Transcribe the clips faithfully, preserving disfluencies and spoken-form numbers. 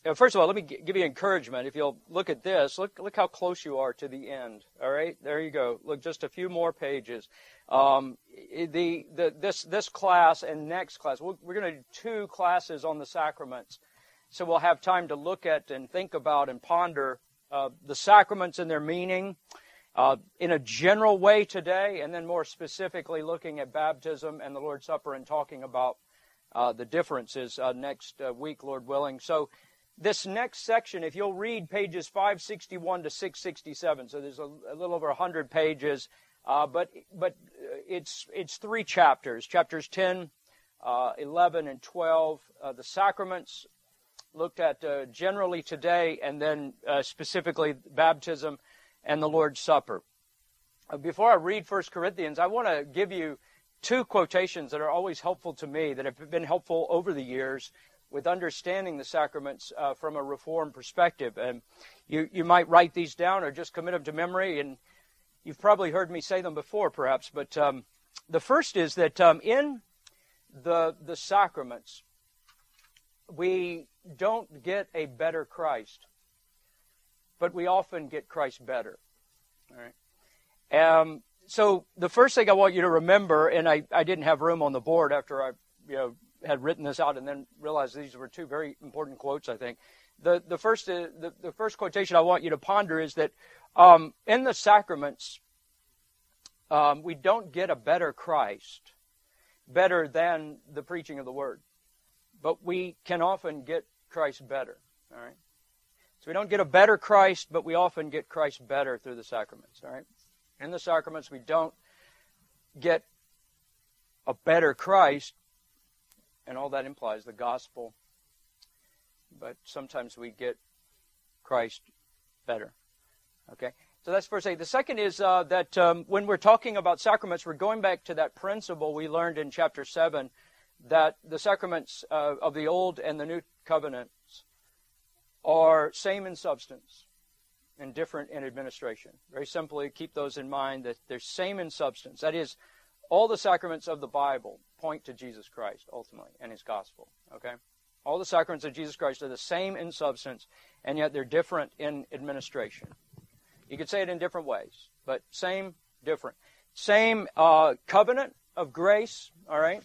uh, first of all, let me g- give you encouragement. If you'll look at this, look look how close you are to the end. All right, there you go. Look, just a few more pages. Um, the the this this class and next class, we're, we're going to do two classes on the sacraments, so we'll have time to look at and think about and ponder uh, the sacraments and their meaning uh, in a general way today, and then more specifically looking at baptism and the Lord's Supper and talking about uh, the differences uh, next uh, week, Lord willing. So this next section, if you'll read pages five sixty-one to six sixty-seven, so there's a, a little over one hundred pages, uh, but but it's it's three chapters, chapters ten, uh, eleven, and twelve. Uh, the sacraments looked at uh, generally today, and then uh, specifically baptism and the Lord's Supper. Uh, before I read First Corinthians, I want to give you two quotations that are always helpful to me, that have been helpful over the years with understanding the sacraments uh, from a Reformed perspective. And you, you might write these down or just commit them to memory, and you've probably heard me say them before, perhaps. But um, the first is that um, in the the sacraments, we don't get a better Christ, but we often get Christ better. All right. Um, so the first thing I want you to remember, and I, I didn't have room on the board after I you know had written this out and then realized these were two very important quotes, I think. The the first uh, the, the first quotation I want you to ponder is that um, in the sacraments, um, we don't get a better Christ, better than the preaching of the Word, but we can often get Christ better. All right. So we don't get a better Christ, but we often get Christ better through the sacraments. All right. In the sacraments, we don't get a better Christ, and all that implies the gospel, but sometimes we get Christ better. Okay, so that's first thing. The second is uh, that um, when we're talking about sacraments, we're going back to that principle we learned in chapter seven, that the sacraments uh, of the Old and the New Covenants are same in substance and different in administration. Very simply, keep those in mind, that they're same in substance. That is, all the sacraments of the Bible point to Jesus Christ, ultimately, and His gospel. Okay? All the sacraments of Jesus Christ are the same in substance, and yet they're different in administration. You could say it in different ways, but same, different. Same uh, covenant of grace, all right?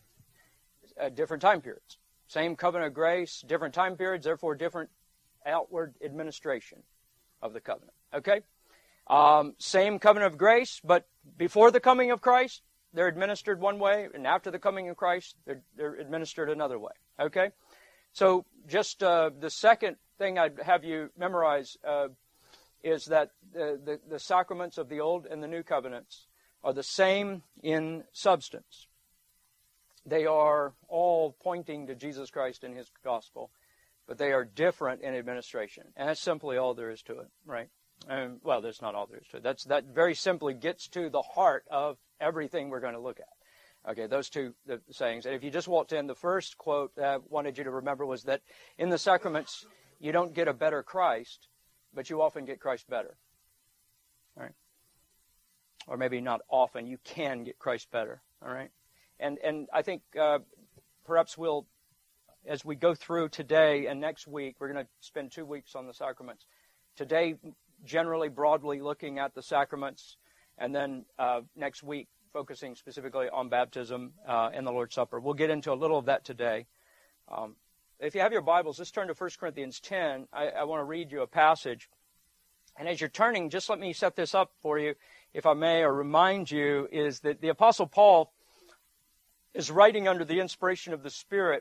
At different time periods. Same covenant of grace, different time periods, therefore different outward administration of the covenant. Okay? Um, same covenant of grace, but before the coming of Christ, they're administered one way, and after the coming of Christ, they're, they're administered another way. Okay? So just uh, the second thing I'd have you memorize uh, is that the, the, the sacraments of the Old and the New Covenants are the same in substance. They are all pointing to Jesus Christ and His gospel, but they are different in administration. And that's simply all there is to it, right? Um, well, that's not all there is to it. That's, that very simply gets to the heart of everything we're going to look at. Okay, those two the sayings. And if you just walked in, the first quote I wanted you to remember was that in the sacraments, you don't get a better Christ, but you often get Christ better. All right? Or maybe not often. You can get Christ better. All right? And and I think uh, perhaps we'll, as we go through today and next week, we're going to spend two weeks on the sacraments. Today, generally, broadly looking at the sacraments, and then uh, next week, focusing specifically on baptism uh, and the Lord's Supper. We'll get into a little of that today. Um, if you have your Bibles, let's turn to First Corinthians ten. I, I want to read you a passage. And as you're turning, just let me set this up for you, if I may, or remind you, is that the Apostle Paul is writing under the inspiration of the Spirit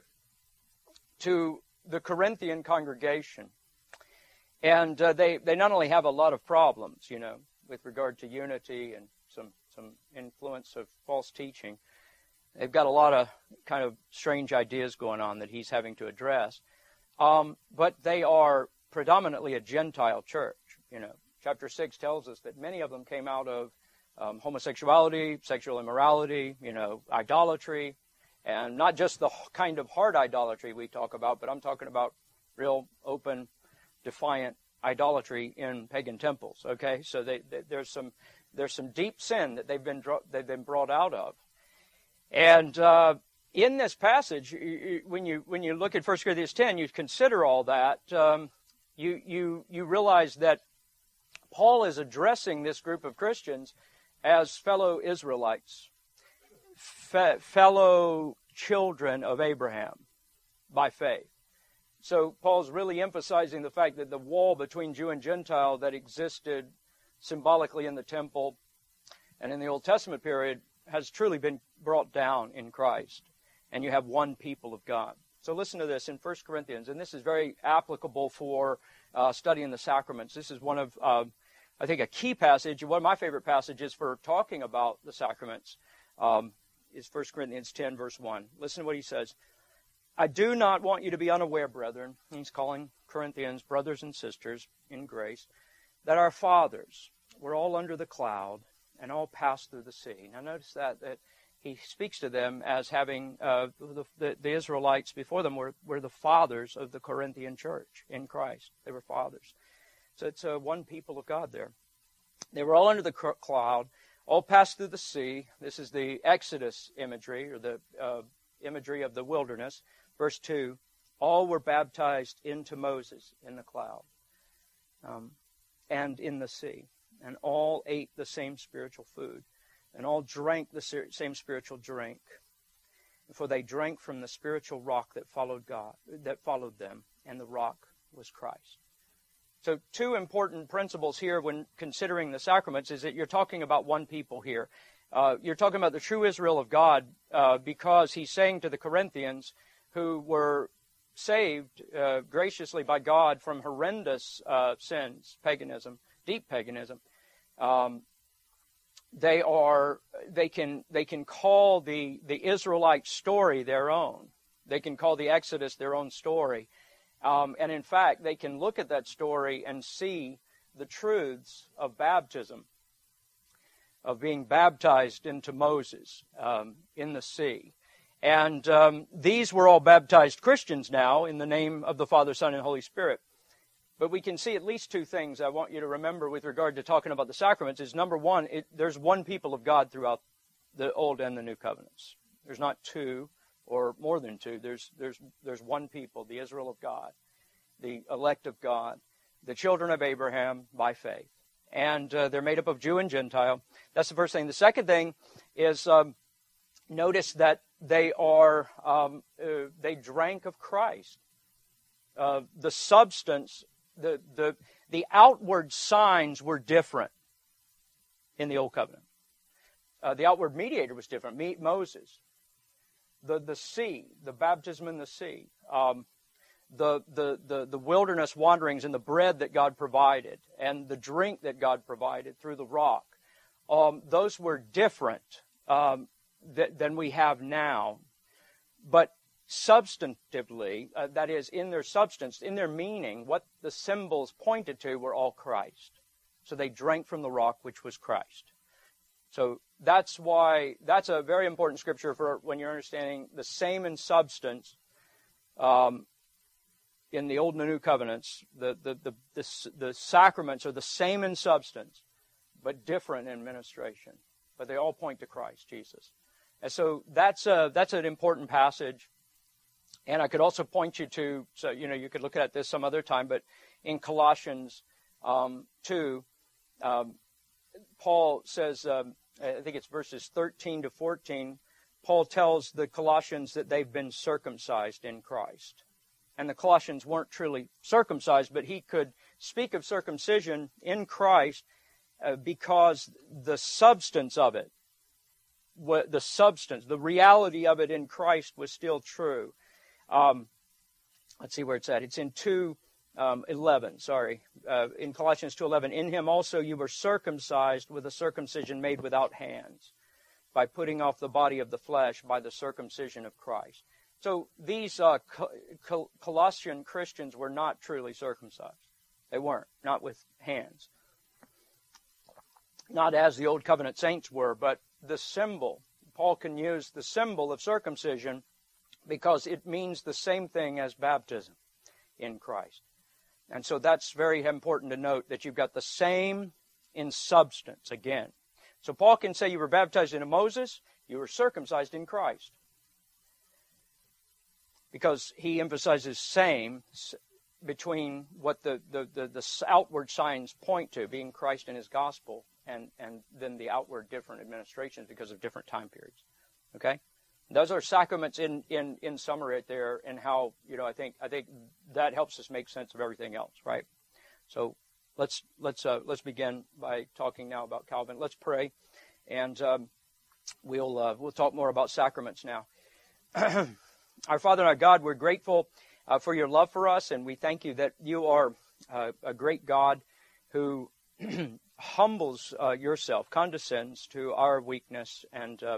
to the Corinthian congregation. And uh, they, they not only have a lot of problems, you know, with regard to unity and some, some influence of false teaching. They've got a lot of kind of strange ideas going on that he's having to address. Um, but they are predominantly a Gentile church, you know. Chapter six tells us that many of them came out of Um, homosexuality, sexual immorality, you know, idolatry, and not just the kind of hard idolatry we talk about, but I'm talking about real open, defiant idolatry in pagan temples. Okay, so they, they, there's some there's some deep sin that they've been they've been brought out of, and uh, in this passage, when you when you look at First Corinthians ten, you consider all that, um, you, you, you realize that Paul is addressing this group of Christians as fellow Israelites, fe- fellow children of Abraham by faith. So Paul's really emphasizing the fact that the wall between Jew and Gentile that existed symbolically in the temple and in the Old Testament period has truly been brought down in Christ. And you have one people of God. So listen to this in First Corinthians, and this is very applicable for uh, studying the sacraments. This is one of, uh, I think, a key passage. One of my favorite passages for talking about the sacraments um, is First Corinthians ten, verse one. Listen to what he says. I do not want you to be unaware, brethren, he's calling Corinthians brothers and sisters in grace, that our fathers were all under the cloud and all passed through the sea. Now notice that, that he speaks to them as having, uh, the, the, the Israelites before them were, were the fathers of the Corinthian church in Christ. They were fathers. So it's uh, one people of God there. They were all under the cloud, all passed through the sea. This is the Exodus imagery, or the uh, imagery of the wilderness. Verse two, all were baptized into Moses in the cloud um, and in the sea, and all ate the same spiritual food, and all drank the same spiritual drink. For they drank from the spiritual rock that followed God, that followed them, and the rock was Christ. So two important principles here when considering the sacraments is that you're talking about one people here. Uh, you're talking about the true Israel of God uh, because he's saying to the Corinthians who were saved uh, graciously by God from horrendous uh, sins, paganism, deep paganism, um, They are. They can. They can call the the Israelite story their own. They can call the Exodus their own story, um, and in fact, they can look at that story and see the truths of baptism, of being baptized into Moses um, in the sea, and um, these were all baptized Christians now in the name of the Father, Son, and Holy Spirit. But we can see at least two things I want you to remember with regard to talking about the sacraments. Is number one, it, there's one people of God throughout the Old and the New Covenants. There's not two or more than two. There's there's there's one people, the Israel of God, the elect of God, the children of Abraham by faith. And uh, they're made up of Jew and Gentile. That's the first thing. The second thing is um, notice that they are um, uh, they drank of Christ. Uh, the substance. The, the, the outward signs were different in the Old Covenant. Uh, the outward mediator was different, Me, Moses. The, the sea, the baptism in the sea, um, the, the, the, the wilderness wanderings and the bread that God provided and the drink that God provided through the rock, um, those were different um, th- than we have now. But substantively, uh, that is, in their substance, in their meaning, what the symbols pointed to were all Christ. So they drank from the rock, which was Christ. So that's why, that's a very important scripture for when you're understanding the same in substance um, in the Old and the New Covenants. The, the, the, the, the sacraments are the same in substance, but different in administration. But they all point to Christ Jesus. And so that's a, that's an important passage. And I could also point you to, so you know, you could look at this some other time, but in Colossians um, two, um, Paul says, um, I think it's verses thirteen to fourteen, Paul tells the Colossians that they've been circumcised in Christ. And the Colossians weren't truly circumcised, but he could speak of circumcision in Christ uh, because the substance of it, what, the substance, the reality of it in Christ was still true. Um, let's see where it's at. It's in two eleven, sorry. Uh, in Colossians two eleven, in him also you were circumcised with a circumcision made without hands, by putting off the body of the flesh by the circumcision of Christ. So these uh, Col- Colossian Christians were not truly circumcised. They weren't, not with hands. Not as the Old Covenant saints were, but the symbol. Paul can use the symbol of circumcision because it means the same thing as baptism in Christ. And so that's very important to note that you've got the same in substance again. So Paul can say you were baptized into Moses, you were circumcised in Christ. because he emphasizes same between what the, the, the, the outward signs point to, being Christ and his gospel, and, and then the outward different administrations because of different time periods. Okay? Those are sacraments in, in, in summary right there, and how, you know, I think I think that helps us make sense of everything else, right? So let's let's uh, let's begin by talking now about Calvin. Let's pray, and um, we'll uh, we'll talk more about sacraments now. Our Father and our God, we're grateful uh, for your love for us, and we thank you that you are uh, a great God who humbles uh, yourself, condescends to our weakness, and uh,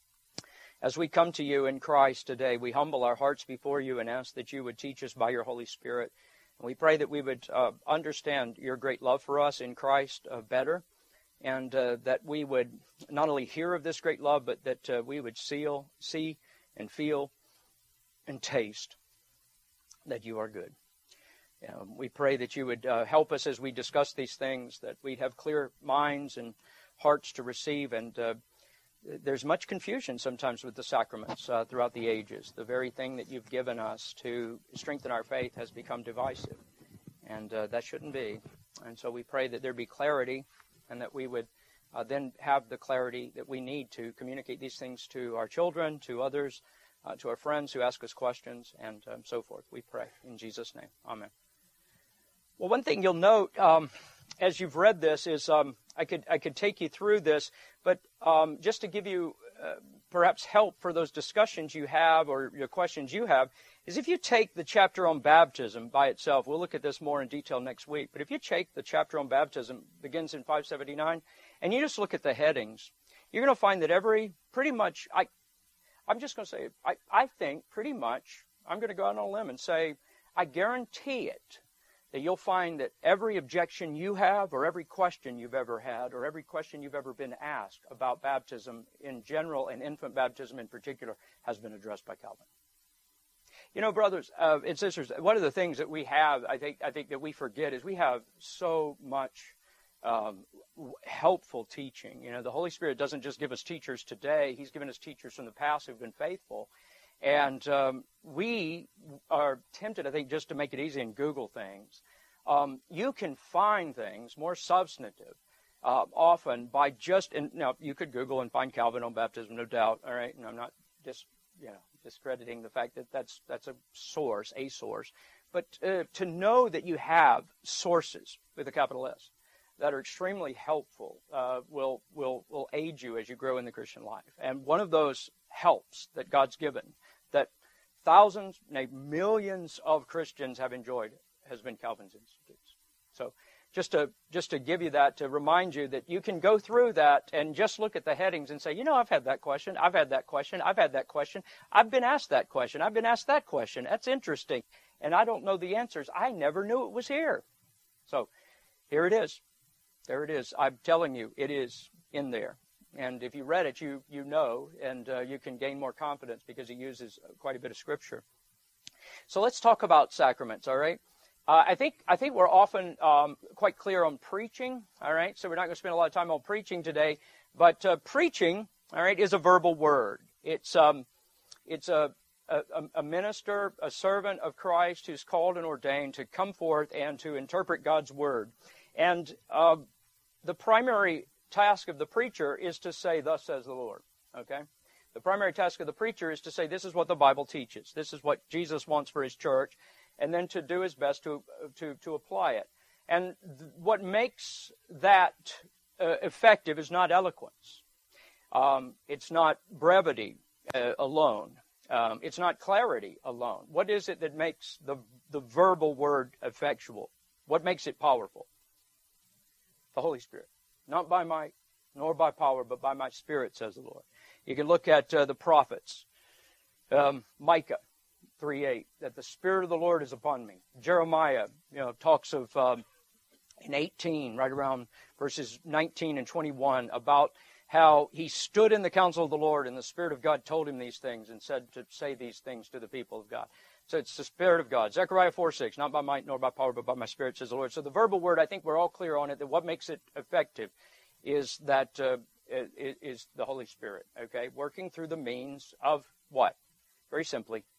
as we come to you in Christ today, we humble our hearts before you and ask that you would teach us by your Holy Spirit. And we pray that we would uh, understand your great love for us in Christ uh, better, and uh, that we would not only hear of this great love, but that uh, we would seal, see and feel and taste that you are good. Um, we pray that you would uh, help us as we discuss these things, that we'd have clear minds and hearts to receive. And uh, there's much confusion sometimes with the sacraments uh, throughout the ages. The very thing that you've given us to strengthen our faith has become divisive, and uh, that shouldn't be. And so we pray that there be clarity, and that we would uh, then have the clarity that we need to communicate these things to our children, to others, uh, to our friends who ask us questions, and um, so forth. We pray in Jesus' name. Amen. Well, one thing you'll note um, as you've read this is um, I could I could take you through this, but um, just to give you uh, perhaps help for those discussions you have or your questions you have, is if you take the chapter on baptism by itself, we'll look at this more in detail next week, but if you take the chapter on baptism, begins in five seventy-nine, and you just look at the headings, you're going to find that every, pretty much, I, I'm just going to say, I, I think pretty much, I'm going to go out on a limb and say, I guarantee it, that you'll find that every objection you have, or every question you've ever had, or every question you've ever been asked about baptism in general and infant baptism in particular has been addressed by Calvin. You know, brothers uh, and sisters, one of the things that we have, I think, I think that we forget is we have so much um, helpful teaching. You know, the Holy Spirit doesn't just give us teachers today; He's given us teachers from the past who've been faithful. And um, we are tempted, I think, just to make it easy and Google things. Um, you can find things more substantive uh, often by just, and now you could Google and find Calvin on baptism, no doubt. All right, and I'm not just, you know, discrediting the fact that that's that's a source, a source, but uh, to know that you have sources with a capital S that are extremely helpful uh, will will will aid you as you grow in the Christian life. And one of those helps that God's given, that thousands, nay, millions of Christians have enjoyed, has been Calvin's Institutes. So just to just to give you that, to remind you that you can go through that and just look at the headings and say, you know, I've had that question, I've had that question, I've had that question, I've been asked that question, I've been asked that question. That's interesting. And I don't know the answers. I never knew it was here. So here it is. There it is. I'm telling you, it is in there. And if you read it, you you know, and uh, you can gain more confidence because he uses quite a bit of Scripture. So let's talk about sacraments, all right? Uh, I think I think we're often um, quite clear on preaching, all right? So we're not going to spend a lot of time on preaching today, but uh, preaching, all right, is a verbal word. It's um, it's a, a a minister, a servant of Christ who's called and ordained to come forth and to interpret God's word. And uh, the primary task of the preacher is to say, thus says the Lord, okay? The primary task of the preacher is to say, this is what the Bible teaches. This is what Jesus wants for his church, and then to do his best to to, to apply it. And th- what makes that uh, effective is not eloquence. Um, it's not brevity uh, alone. Um, it's not clarity alone. What is it that makes the the verbal word effectual? What makes it powerful? The Holy Spirit. Not by might, nor by power, but by my Spirit, says the Lord. You can look at uh, the prophets. Um, Micah three eight, that the Spirit of the Lord is upon me. Jeremiah, you know, talks of um, in eighteen, right around verses nineteen and twenty-one, about how he stood in the counsel of the Lord, and the Spirit of God told him these things and said to say these things to the people of God. So it's the Spirit of God. Zechariah four six, not by might nor by power, but by my Spirit, says the Lord. So the verbal word, I think we're all clear on it, that what makes it effective is that uh, is the Holy Spirit, okay? Working through the means of what? Very simply,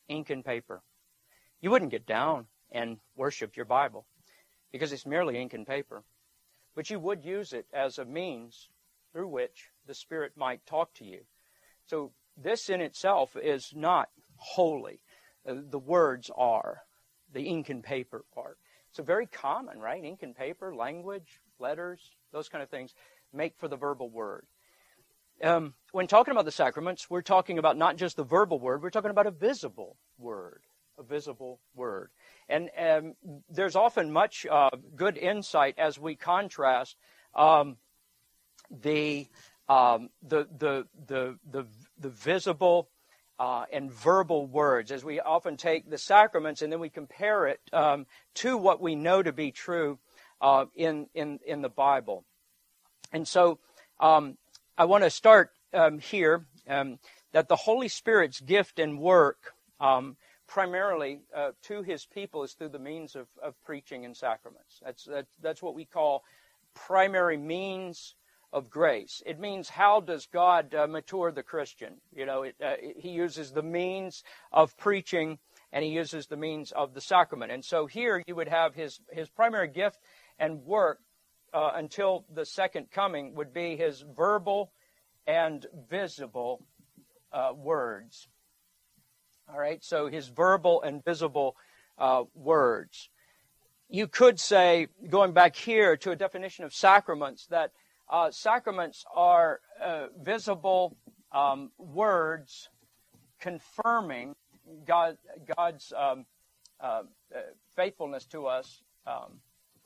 ink and paper. You wouldn't get down and worship your Bible because it's merely ink and paper. But you would use it as a means through which the Spirit might talk to you. So this in itself is not holy. Uh, the words are. The ink and paper part. So very common, right? Ink and paper, language, letters, those kind of things make for the verbal word. Um, when talking about the sacraments, we're talking about not just the verbal word, we're talking about a visible word. A visible word. And um, there's often much uh, good insight as we contrast um, the, um, the, the, the, the, the visible Uh, and verbal words, as we often take the sacraments and then we compare it um, to what we know to be true uh, in, in, in the Bible. And so um, I want to start um, here um, that the Holy Spirit's gift and work um, primarily uh, to His people is through the means of, of preaching and sacraments. That's, that, that's what we call primary means of grace. It means, how does God uh, mature the Christian? You know, it, uh, it, He uses the means of preaching and He uses the means of the sacrament. And so here you would have His, his primary gift and work uh, until the second coming would be His verbal and visible uh, words. All right, so His verbal and visible uh, words. You could say, going back here to a definition of sacraments, that Uh, sacraments are uh, visible um, words confirming God, God's um, uh, faithfulness to us, um,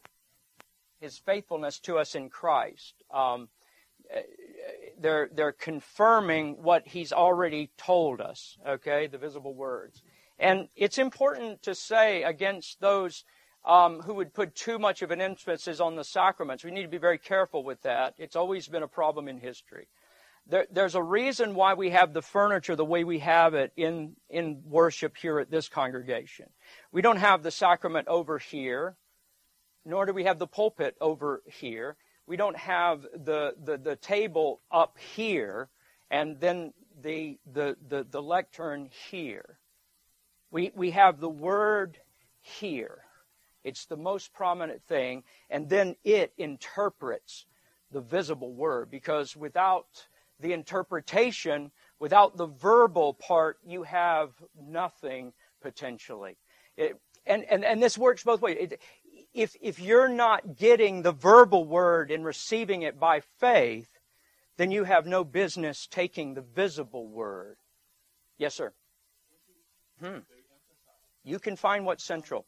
His faithfulness to us in Christ. Um, they're they're confirming what He's already told us. Okay, the visible words, and it's important to say against those Um, who would put too much of an emphasis on the sacraments. We need to be very careful with that. It's always been a problem in history. There, there's a reason why we have the furniture the way we have it in, in worship here at this congregation. We don't have the sacrament over here, nor do we have the pulpit over here. We don't have the, the, the table up here and then the, the, the, the lectern here. We, we have the Word here. It's the most prominent thing, and then it interprets the visible word, because without the interpretation, without the verbal part, you have nothing potentially. It, and, and, and this works both ways. It, if, if you're not getting the verbal word and receiving it by faith, then you have no business taking the visible word. Yes, sir? Hmm. You can find what's central.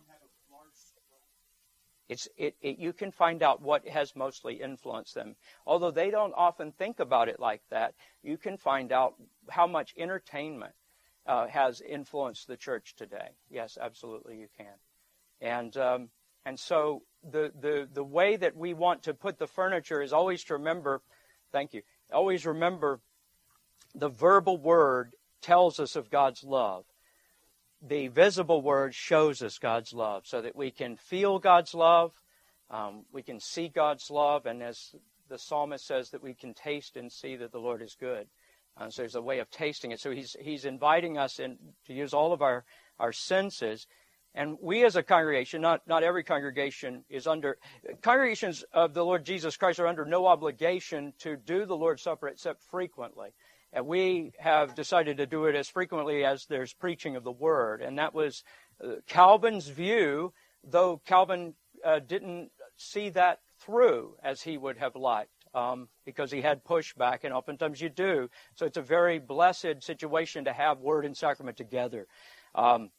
It's, it, it, you can find out what has mostly influenced them. Although they don't often think about it like that, you can find out how much entertainment uh, has influenced the church today. Yes, absolutely you can. And um, and so the, the, the way that we want to put the furniture is always to remember, thank you, always remember the verbal word tells us of God's love. The visible word shows us God's love so that we can feel God's love, um, we can see God's love, and as the psalmist says, that we can taste and see that the Lord is good. Uh, so there's a way of tasting it. So he's he's inviting us in to use all of our, our senses. And we as a congregation, not, not every congregation is under, congregations of the Lord Jesus Christ are under no obligation to do the Lord's Supper except frequently. And we have decided to do it as frequently as there's preaching of the Word. And that was uh, Calvin's view, though Calvin uh, didn't see that through as he would have liked, um, because he had pushback, and oftentimes you do. So it's a very blessed situation to have Word and Sacrament together. Um,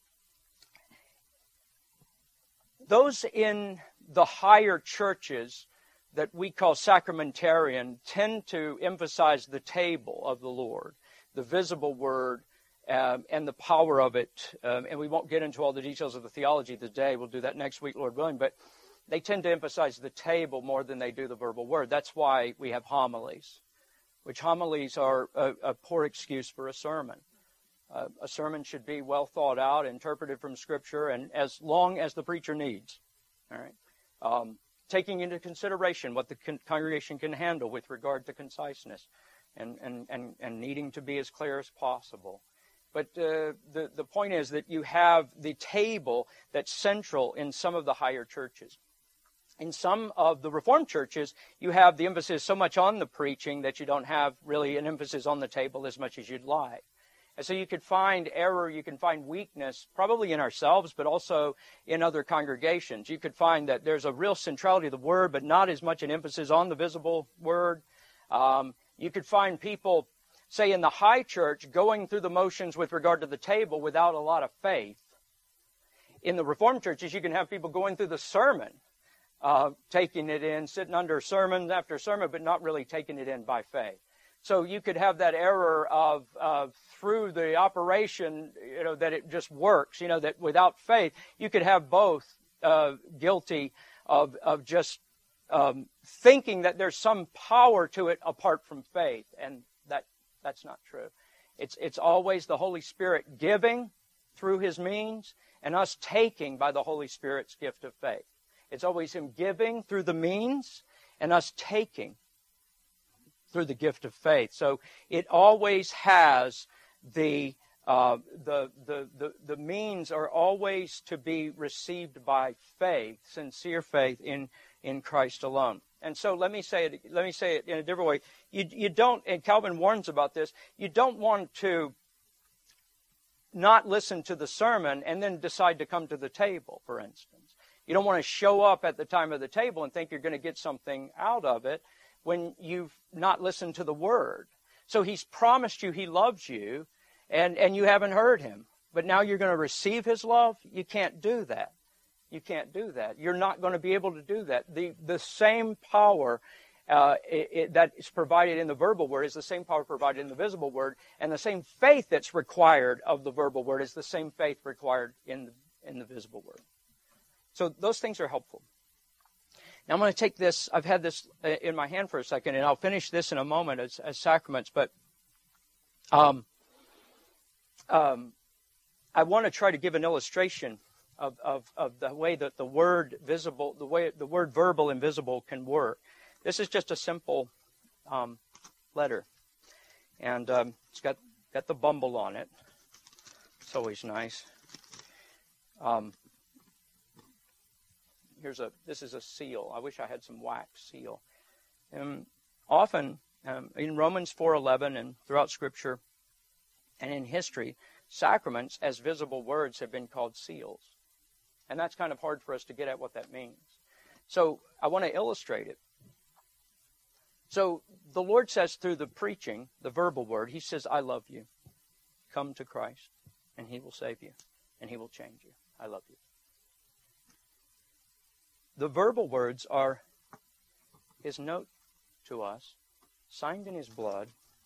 those in the higher churches that we call sacramentarian tend to emphasize the table of the Lord, the visible word, um, and the power of it. Um, and we won't get into all the details of the theology today. We'll do that next week, Lord willing. But they tend to emphasize the table more than they do the verbal word. That's why we have homilies, which homilies are a, a poor excuse for a sermon. Uh, a sermon should be well thought out, interpreted from Scripture, and as long as the preacher needs. All right. Um, taking into consideration what the con- congregation can handle with regard to conciseness and, and, and, and needing to be as clear as possible. But uh, the, the point is that you have the table that's central in some of the higher churches. In some of the Reformed churches, you have the emphasis so much on the preaching that you don't have really an emphasis on the table as much as you'd like. And so you could find error, you can find weakness, probably in ourselves, but also in other congregations. You could find that there's a real centrality of the Word, but not as much an emphasis on the visible Word. Um, you could find people, say in the high church, going through the motions with regard to the table without a lot of faith. In the Reformed churches, you can have people going through the sermon, uh, taking it in, sitting under sermon after sermon, but not really taking it in by faith. So you could have that error of, of through the operation, you know, that it just works, you know, that without faith, you could have both uh, guilty of, of just um, thinking that there's some power to it apart from faith. And that that's not true. It's, it's always the Holy Spirit giving through His means and us taking by the Holy Spirit's gift of faith. It's always Him giving through the means and us taking through the gift of faith. So it always has the, uh, the, the, the, the means are always to be received by faith, sincere faith in, in Christ alone. And so let me say it, let me say it in a different way. You, you don't, and Calvin warns about this, you don't want to not listen to the sermon and then decide to come to the table, for instance. You don't want to show up at the time of the table and think you're going to get something out of it when you've not listened to the Word. So He's promised you He loves you, and, and you haven't heard Him. But now you're going to receive His love? You can't do that. You can't do that. You're not going to be able to do that. The, the same power uh, it, it, that is provided in the verbal Word is the same power provided in the visible Word, and the same faith that's required of the verbal Word is the same faith required in the, in the visible Word. So those things are helpful. Now I'm going to take this, I've had this in my hand for a second, and I'll finish this in a moment as, as sacraments, but um, um, I want to try to give an illustration of, of, of the way that the word visible, the way the word verbal and visible can work. This is just a simple um, letter, and um, it's got, got the bumble on it. It's always nice. Um, Here's a. This is a seal. I wish I had some wax seal. Um, often um, in Romans four eleven and throughout Scripture and in history, sacraments as visible words have been called seals. And that's kind of hard for us to get at what that means. So I want to illustrate it. So the Lord says through the preaching, the verbal word, He says, I love you. Come to Christ, and He will save you, and He will change you. I love you. The verbal words are His note to us, signed in His blood,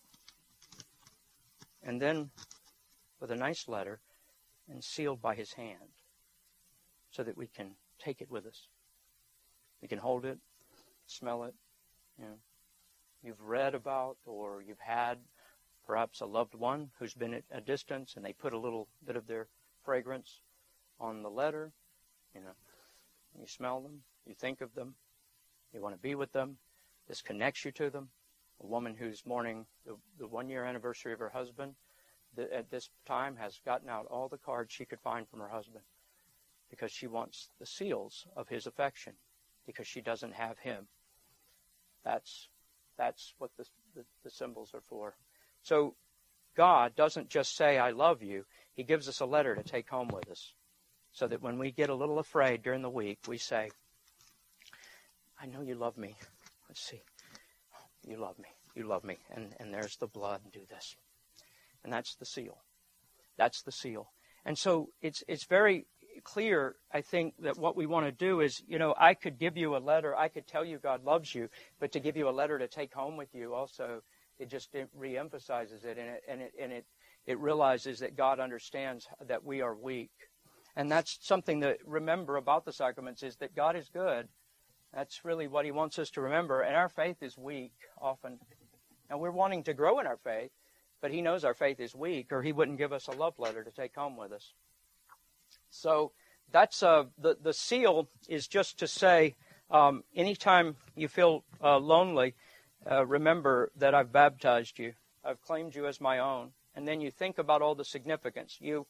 and then with a nice letter and sealed by His hand so that we can take it with us. We can hold it, smell it. You know, you've read about or you've had perhaps a loved one who's been at a distance and they put a little bit of their fragrance on the letter, you know. You smell them, you think of them, you want to be with them. This connects you to them. A woman who's mourning the, the one-year anniversary of her husband the, at this time has gotten out all the cards she could find from her husband because she wants the seals of his affection because she doesn't have him. That's, that's what the, the, the symbols are for. So God doesn't just say, I love you. He gives us a letter to take home with us. So that when we get a little afraid during the week, we say, I know you love me. Let's see. You love me. You love me. And, and there's the blood. Do this. And that's the seal. That's the seal. And so it's it's very clear, I think, that what we want to do is, you know, I could give you a letter. I could tell you God loves you. But to give you a letter to take home with you also, it just it reemphasizes it. And it, and, it, and it, it realizes that God understands that we are weak. And that's something to remember about the sacraments is that God is good. That's really what He wants us to remember. And our faith is weak often. And we're wanting to grow in our faith, but He knows our faith is weak or He wouldn't give us a love letter to take home with us. So that's uh, the, the seal is just to say, um, anytime you feel uh, lonely, uh, remember that I've baptized you. I've claimed you as my own. and then you think about all the significance. You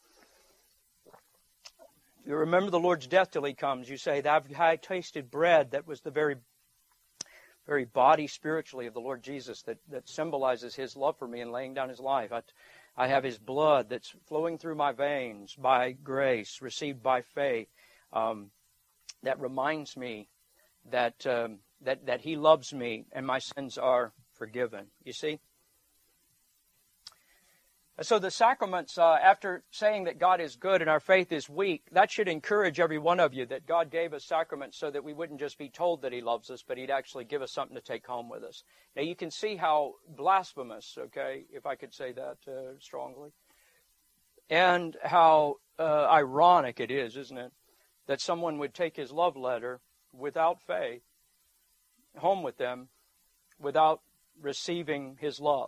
you remember the Lord's death till He comes. You say, "I've I tasted bread," that was the very very body spiritually of the Lord Jesus that, that symbolizes His love for me and laying down His life. I, I have His blood that's flowing through my veins by grace, received by faith. Um, that reminds me that, um, that, that He loves me and my sins are forgiven. You see? So the sacraments, uh, after saying that God is good and our faith is weak, that should encourage every one of you that God gave us sacraments so that we wouldn't just be told that He loves us, but He'd actually give us something to take home with us. Now you can see how blasphemous, okay, if I could say that uh, strongly, and how uh, ironic it is, isn't it, that someone would take His love letter without faith home with them without receiving His love,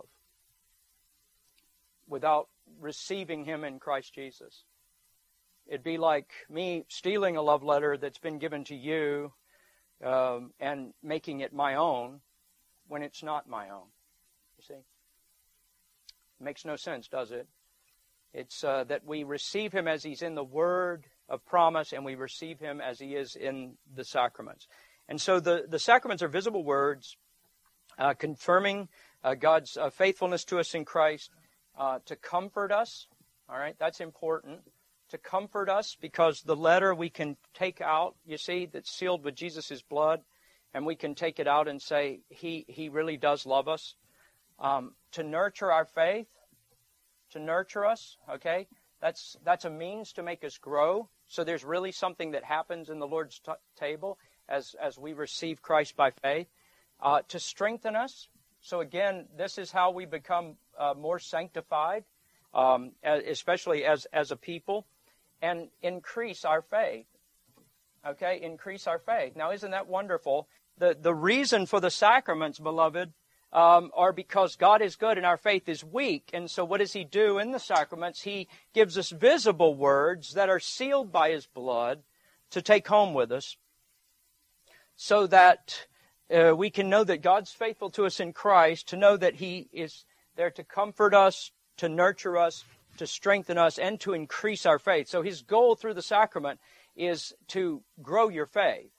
without receiving Him in Christ Jesus. It'd be like me stealing a love letter that's been given to you um, and making it my own when it's not my own. You see? It makes no sense, does it? It's uh, that we receive Him as He's in the Word of promise, and we receive Him as He is in the sacraments. And so the, the sacraments are visible words uh, confirming uh, God's uh, faithfulness to us in Christ, Uh, to comfort us, all right, that's important, to comfort us because the letter we can take out, you see, that's sealed with Jesus' blood, and we can take it out and say, He He really does love us. Um, to nurture our faith, to nurture us, okay, that's that's a means to make us grow. So there's really something that happens in the Lord's t- table as, as we receive Christ by faith. Uh, to strengthen us. So again, this is how we become uh, more sanctified, um, especially as, as a people, and increase our faith. Okay, increase our faith. Now, isn't that wonderful? The, the reason for the sacraments, beloved, um, are because God is good and our faith is weak. And so what does He do in the sacraments? He gives us visible words that are sealed by His blood to take home with us so that Uh, we can know that God's faithful to us in Christ, to know that He is there to comfort us, to nurture us, to strengthen us, and to increase our faith. So His goal through the sacrament is to grow your faith.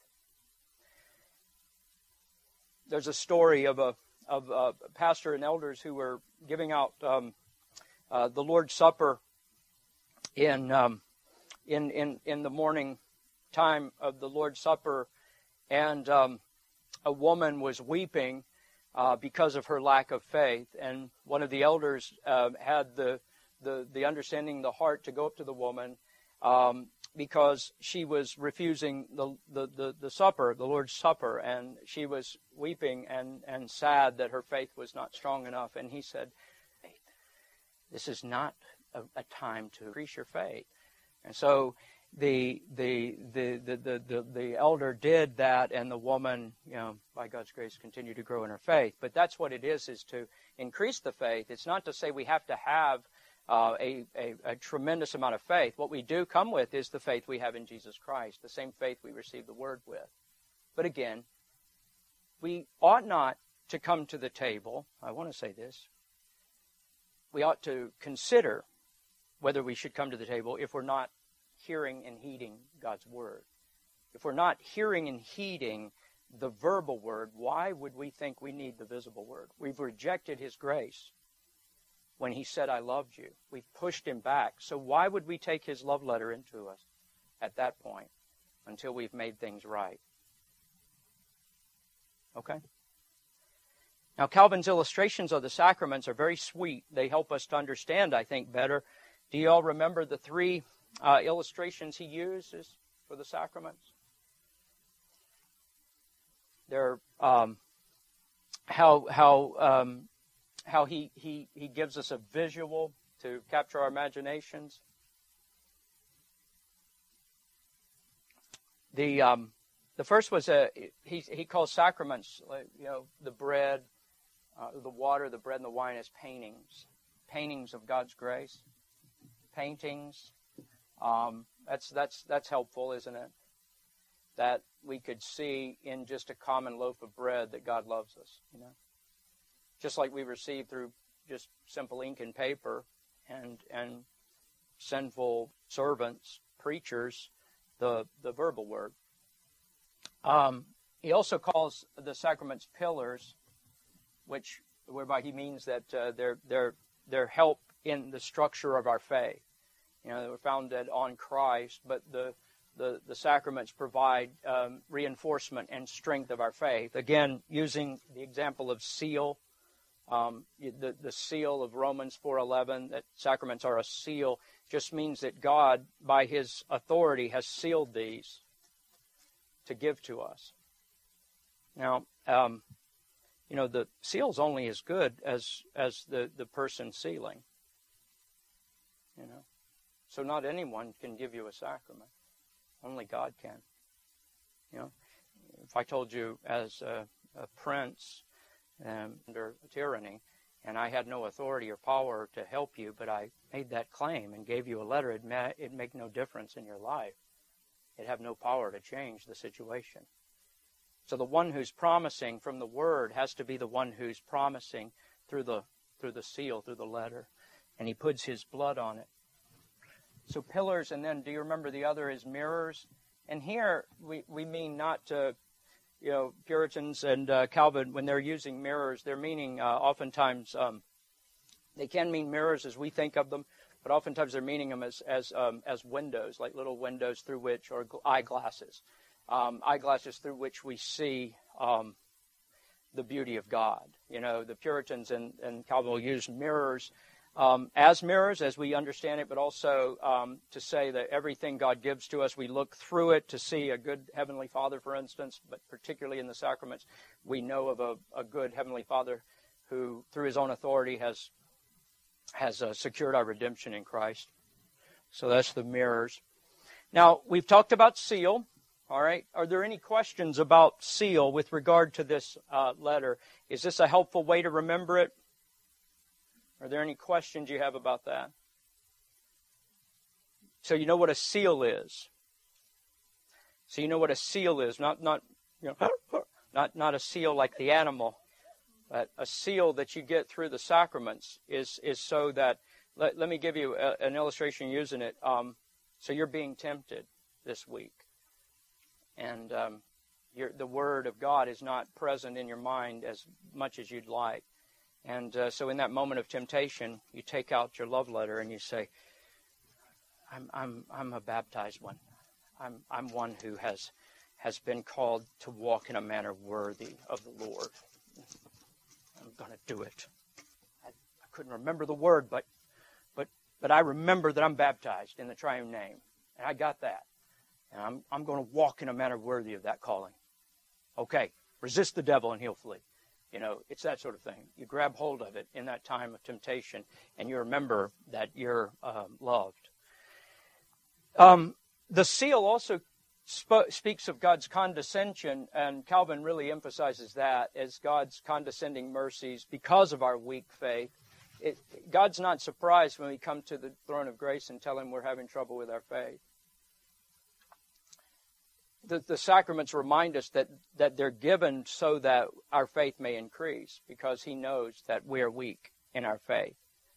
There's a story of a of a pastor and elders who were giving out um, uh, the Lord's Supper in um, in in in the morning time of the Lord's Supper, and um, a woman was weeping uh, because of her lack of faith, and one of the elders uh, had the, the the understanding, the heart to go up to the woman um, because she was refusing the, the, the, the supper, the Lord's Supper, and she was weeping and, and sad that her faith was not strong enough. And he said, "This is not a, a time to increase your faith." And so The the, the the the the the elder did that, and the woman, you know, by God's grace, continued to grow in her faith. But that's what it is: is to increase the faith. It's not to say we have to have uh, a, a a tremendous amount of faith. What we do come with is the faith we have in Jesus Christ, the same faith we receive the Word with. But again, we ought not to come to the table. I want to say this: we ought to consider whether we should come to the table if we're not hearing and heeding God's Word. If we're not hearing and heeding the verbal Word, why would we think we need the visible Word? We've rejected His grace when He said, "I loved you." We've pushed Him back. So why would we take His love letter into us at that point until we've made things right? Okay? Now, Calvin's illustrations of the sacraments are very sweet. They help us to understand, I think, better. Do you all remember the three Uh, illustrations he uses for the sacraments? They're um, how how um, how he, he he gives us a visual to capture our imaginations. The um, the first was a he he calls sacraments, you know, the bread, uh, the water, the bread, and the wine as paintings, paintings of God's grace, paintings. Um, that's that's that's helpful, isn't it? That we could see in just a common loaf of bread that God loves us, you know. Just like we receive through just simple ink and paper, and and sinful servants, preachers, the the verbal word. Um, he also calls the sacraments pillars, which whereby he means that uh, they're they're they're help in the structure of our faith. You know, they were founded on Christ, but the the, the sacraments provide um, reinforcement and strength of our faith. Again, using the example of seal, um, the the seal of Romans four eleven, that sacraments are a seal, just means that God, by His authority, has sealed these to give to us. Now, um, you know, the seal's only as good as as the, the person sealing. You know, so not anyone can give you a sacrament. Only God can. You know, if I told you as a, a prince um, under tyranny, and I had no authority or power to help you, but I made that claim and gave you a letter, it'd, ma- it'd make no difference in your life. It'd have no power to change the situation. So the one who's promising from the word has to be the one who's promising through the through the seal, through the letter. And he puts his blood on it. So pillars, and then do you remember the other is mirrors? And here we, we mean not, uh, you know, Puritans and uh, Calvin, when they're using mirrors, they're meaning uh, oftentimes, um, they can mean mirrors as we think of them, but oftentimes they're meaning them as as um, as windows, like little windows through which, or eyeglasses, um, eyeglasses through which we see um, the beauty of God. You know, the Puritans and, and Calvin will use mirrors Um, as mirrors, as we understand it, but also um, to say that everything God gives to us, we look through it to see a good Heavenly Father, for instance, but particularly in the sacraments, we know of a, a good Heavenly Father who, through His own authority, has has uh, secured our redemption in Christ. So that's the mirrors. Now, we've talked about seal, all right? Are there any questions about seal with regard to this uh, letter? Is this a helpful way to remember it? Are there any questions you have about that? So you know what a seal is. So you know what a seal is, not not you know, not not a seal like the animal, but a seal that you get through the sacraments is is so that. Let, let me give you a, an illustration using it. Um, so you're being tempted this week, and um, you're, the Word of God is not present in your mind as much as you'd like. And uh, so in that moment of temptation, you take out your love letter and you say, I'm I'm I'm a baptized one. I'm I'm one who has has been called to walk in a manner worthy of the Lord. I'm going to do it. I, I couldn't remember the word, but but but I remember that I'm baptized in the triune name. And I got that. And I'm I'm going to walk in a manner worthy of that calling. Okay, resist the devil and he'll flee. You know, it's that sort of thing. You grab hold of it in that time of temptation, and you remember that you're um, loved. Um, the seal also sp- speaks of God's condescension, and Calvin really emphasizes that as God's condescending mercies because of our weak faith. It, God's not surprised when we come to the throne of grace and tell Him we're having trouble with our faith. The, the sacraments remind us that, that they're given so that our faith may increase, because He knows that we're weak in our faith.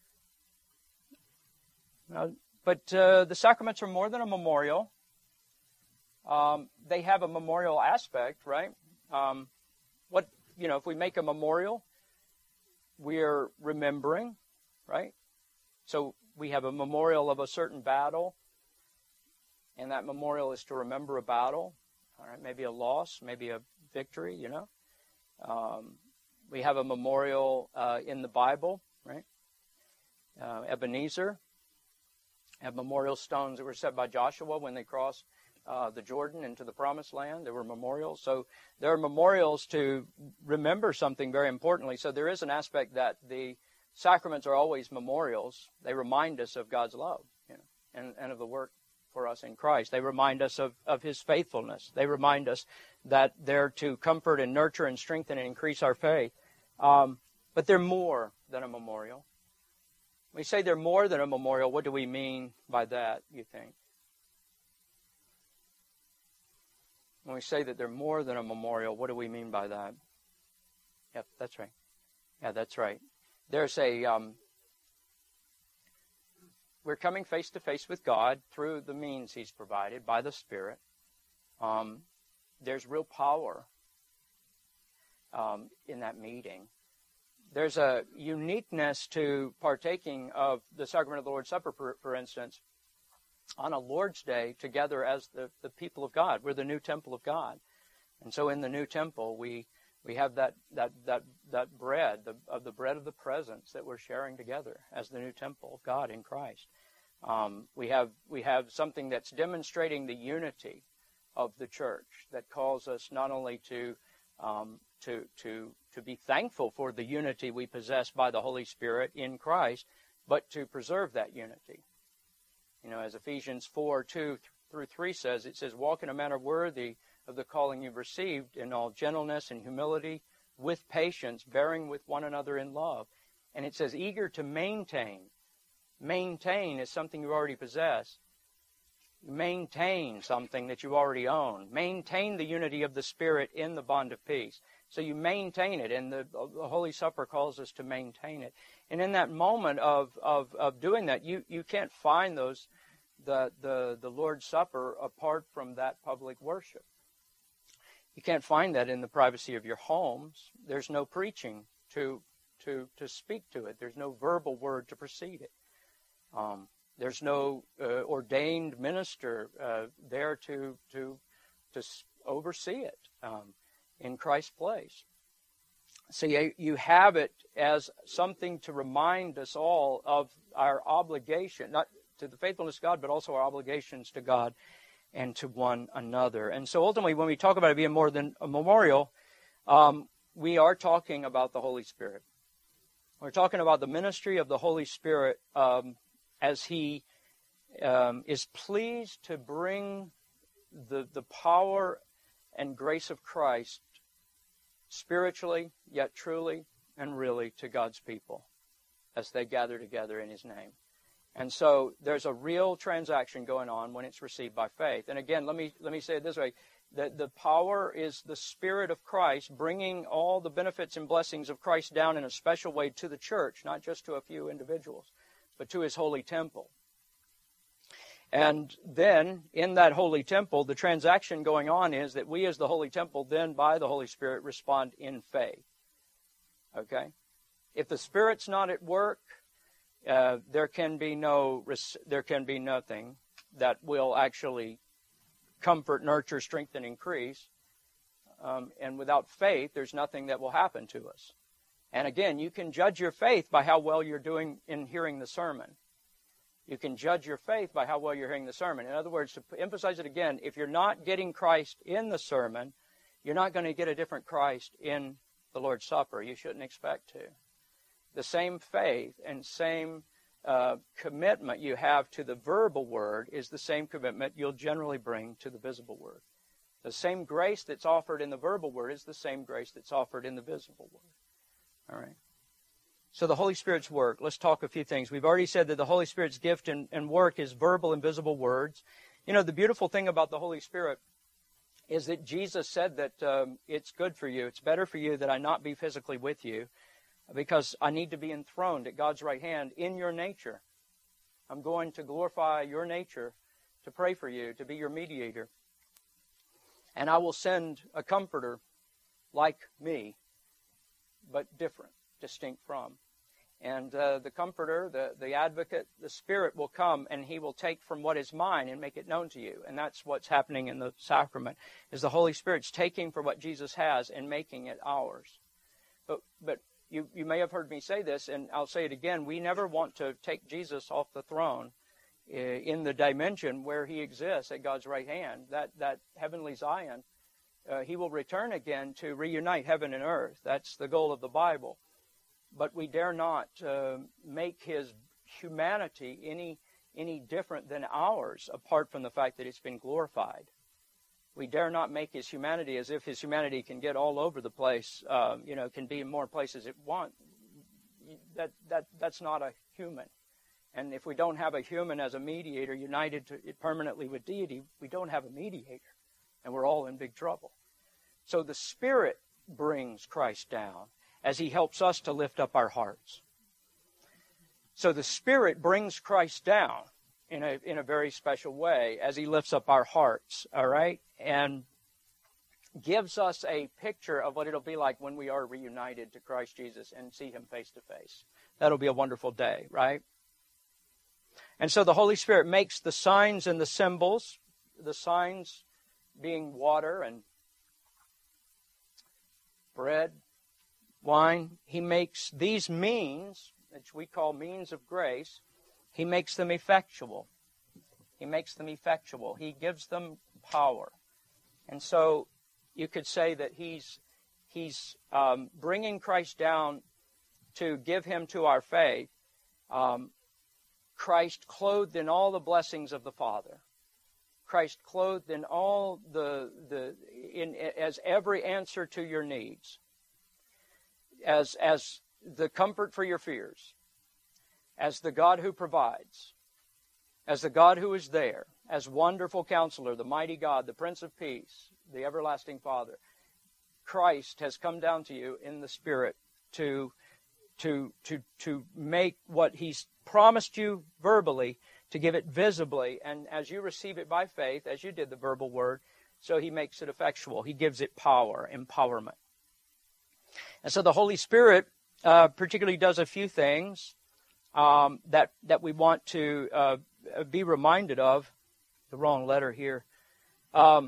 Now, but uh, the sacraments are more than a memorial. Um, they have a memorial aspect, right? Um, what you know, if we make a memorial, we're remembering, right? So we have a memorial of a certain battle, and that memorial is to remember a battle, all right? Maybe a loss, maybe a victory, you know. Um, we have a memorial uh, in the Bible, right? Uh, Ebenezer. Have memorial stones that were set by Joshua when they crossed uh, the Jordan into the Promised Land. There were memorials. So there are memorials to remember something very importantly. So there is an aspect that the sacraments are always memorials. They remind us of God's love, you know, and, and of the work for us in Christ. They remind us of, of His faithfulness. They remind us that they're to comfort and nurture and strengthen and increase our faith. Um, but they're more than a memorial. When we say they're more than a memorial, what do we mean by that, you think? When we say that they're more than a memorial, what do we mean by that? Yep, that's right. Yeah, that's right. There's a um, we're coming face to face with God through the means He's provided by the Spirit. Um, there's real power um, in that meeting. There's a uniqueness to partaking of the sacrament of the Lord's Supper, for, for instance, on a Lord's Day together as the, the people of God. We're the new temple of God. And so in the new temple, we we have that that that that bread, the, of the bread of the presence that we're sharing together as the new temple of God in Christ. Um, we have we have something that's demonstrating the unity of the church, that calls us not only to um, to to to be thankful for the unity we possess by the Holy Spirit in Christ, but to preserve that unity. You know, as Ephesians four, two through three says, it says, walk in a manner worthy of the calling you've received, in all gentleness and humility, with patience, bearing with one another in love. And it says, eager to maintain. Maintain is something you already possess. Maintain something that you already own. Maintain the unity of the Spirit in the bond of peace. So you maintain it, and the, the Holy Supper calls us to maintain it. And in that moment of, of, of doing that, you, you can't find those the, the, the Lord's Supper apart from that public worship. You can't find that in the privacy of your homes. There's no preaching to to to speak to it. There's no verbal word to precede it. Um, there's no uh, ordained minister uh, there to to to oversee it um, in Christ's place. So you, you have it as something to remind us all of our obligation, not to the faithfulness of God, but also our obligations to God and to one another. And so ultimately, when we talk about it being more than a memorial, um, we are talking about the Holy Spirit. We're talking about the ministry of the Holy Spirit um, as He um, is pleased to bring the, the power and grace of Christ spiritually, yet truly and really, to God's people as they gather together in His name. And so there's a real transaction going on when it's received by faith. And again, let me let me say it this way. That the power is the Spirit of Christ bringing all the benefits and blessings of Christ down in a special way to the church, not just to a few individuals, but to His holy temple. And then in that holy temple, the transaction going on is that we as the holy temple then by the Holy Spirit respond in faith. Okay? If the Spirit's not at work, Uh, there can be no, there can be nothing that will actually comfort, nurture, strengthen, increase. Um, and without faith, there's nothing that will happen to us. And again, you can judge your faith by how well you're doing in hearing the sermon. You can judge your faith by how well you're hearing the sermon. In other words, to emphasize it again, if you're not getting Christ in the sermon, you're not going to get a different Christ in the Lord's Supper. You shouldn't expect to. The same faith and same uh, commitment you have to the verbal word is the same commitment you'll generally bring to the visible word. The same grace that's offered in the verbal word is the same grace that's offered in the visible word. All right. So the Holy Spirit's work. Let's talk a few things. We've already said that the Holy Spirit's gift and, and work is verbal and visible words. You know, the beautiful thing about the Holy Spirit is that Jesus said that um, it's good for you, it's better for you that I not be physically with you, because I need to be enthroned at God's right hand in your nature. I'm going to glorify your nature to pray for you, to be your mediator. And I will send a comforter like me, but different, distinct from. And uh, the comforter, the, the advocate, the Spirit will come and He will take from what is mine and make it known to you. And that's what's happening in the sacrament, is the Holy Spirit's taking from what Jesus has and making it ours. But, but You, you may have heard me say this, and I'll say it again. We never want to take Jesus off the throne in the dimension where He exists at God's right hand, that, that heavenly Zion. Uh, he will return again to reunite heaven and earth. That's the goal of the Bible. But we dare not uh, make His humanity any, any different than ours, apart from the fact that it's been glorified. We dare not make His humanity as if His humanity can get all over the place, um, you know, can be in more places it wants. That, that, that's not a human. And if we don't have a human as a mediator united to, permanently with deity, we don't have a mediator. And we're all in big trouble. So the Spirit brings Christ down as He helps us to lift up our hearts. So the Spirit brings Christ down in a in a very special way as He lifts up our hearts, all right? And gives us a picture of what it'll be like when we are reunited to Christ Jesus and see Him face to face. That'll be a wonderful day, right? And so the Holy Spirit makes the signs and the symbols, the signs being water and bread, wine. He makes these means, which we call means of grace, He makes them effectual. He makes them effectual. He gives them power. And so you could say that He's He's um, bringing Christ down to give Him to our faith. Um, Christ clothed in all the blessings of the Father. Christ clothed in all the the in as every answer to your needs. As as the comfort for your fears. As the God who provides. As the God who is there. As wonderful Counselor, the mighty God, the Prince of Peace, the everlasting Father. Christ has come down to you in the Spirit to to to to make what He's promised you verbally, to give it visibly, and as you receive it by faith, as you did the verbal word, so He makes it effectual. He gives it power, empowerment. And so the Holy Spirit uh, particularly does a few things um, that that we want to uh, be reminded of. The wrong letter here. Um,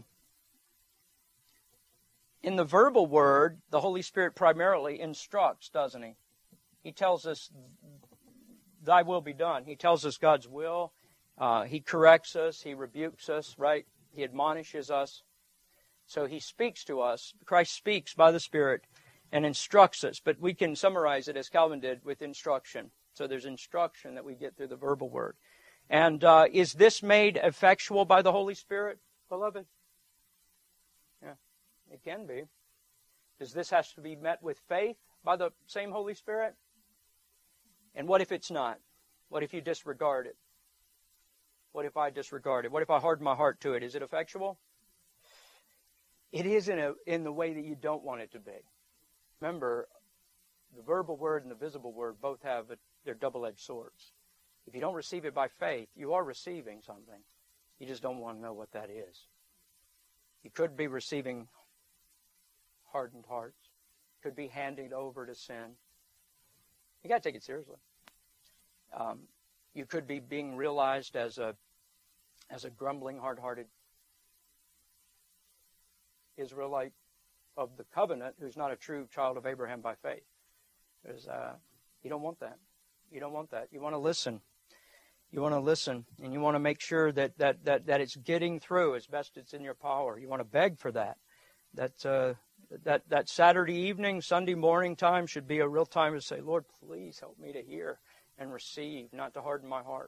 in the verbal word, the Holy Spirit primarily instructs, doesn't He? He tells us, Thy will be done. He tells us God's will. Uh, he corrects us. He rebukes us, right? He admonishes us. So He speaks to us. Christ speaks by the Spirit and instructs us. But we can summarize it, as Calvin did, with instruction. So there's instruction that we get through the verbal word. And uh, is this made effectual by the Holy Spirit, beloved? Yeah, it can be. Does this have to be met with faith by the same Holy Spirit? And what if it's not? What if you disregard it? What if I disregard it? What if I harden my heart to it? Is it effectual? It is in, a, in the way that you don't want it to be. Remember, the verbal word and the visible word both have a, they're double-edged swords. If you don't receive it by faith, you are receiving something. You just don't want to know what that is. You could be receiving hardened hearts. Could be handed over to sin. You got to take it seriously. Um, you could be being realized as a as a grumbling, hard-hearted Israelite of the covenant who's not a true child of Abraham by faith. There's, uh, you don't want that. You don't want that. You want to listen. You want to listen, and you want to make sure that, that, that, that it's getting through as best it's in your power. You want to beg for that. That, uh, that, that Saturday evening, Sunday morning time should be a real time to say, Lord, please help me to hear and receive, not to harden my heart.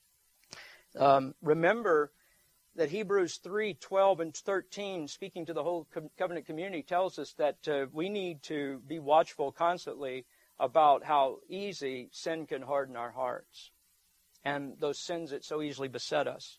Um, remember that Hebrews three, twelve, and thirteen, speaking to the whole covenant community, tells us that uh, we need to be watchful constantly about how easy sin can harden our hearts and those sins that so easily beset us.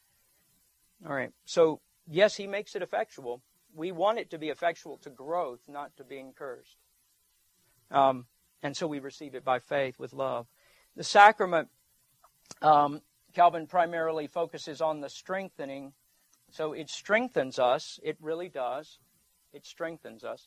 All right. So, yes, He makes it effectual. We want it to be effectual to growth, not to being cursed. Um, and so we receive it by faith with love. The sacrament, um, Calvin primarily focuses on the strengthening. So it strengthens us. It really does. It strengthens us.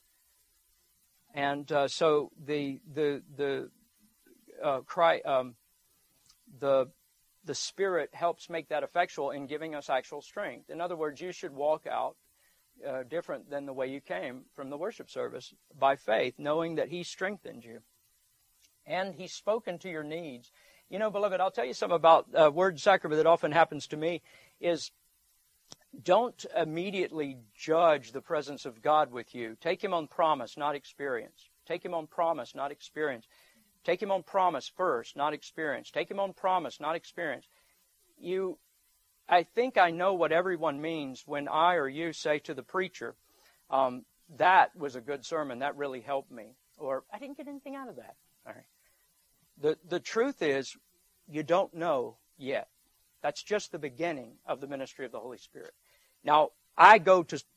And uh, so the the the uh, cry um, the the Spirit helps make that effectual in giving us actual strength. In other words, you should walk out uh, different than the way you came from the worship service by faith, knowing that He strengthened you and He's spoken to your needs. You know, beloved, I'll tell you something about uh, word sacrament that often happens to me is don't immediately judge the presence of God with you. Take Him on promise, not experience. Take Him on promise, not experience. Take Him on promise first, not experience. Take Him on promise, not experience. You, I think I know what everyone means when I or you say to the preacher, um, that was a good sermon, that really helped me. Or, I didn't get anything out of that. All right. The, the truth is, you don't know yet. That's just the beginning of the ministry of the Holy Spirit. Now, I go to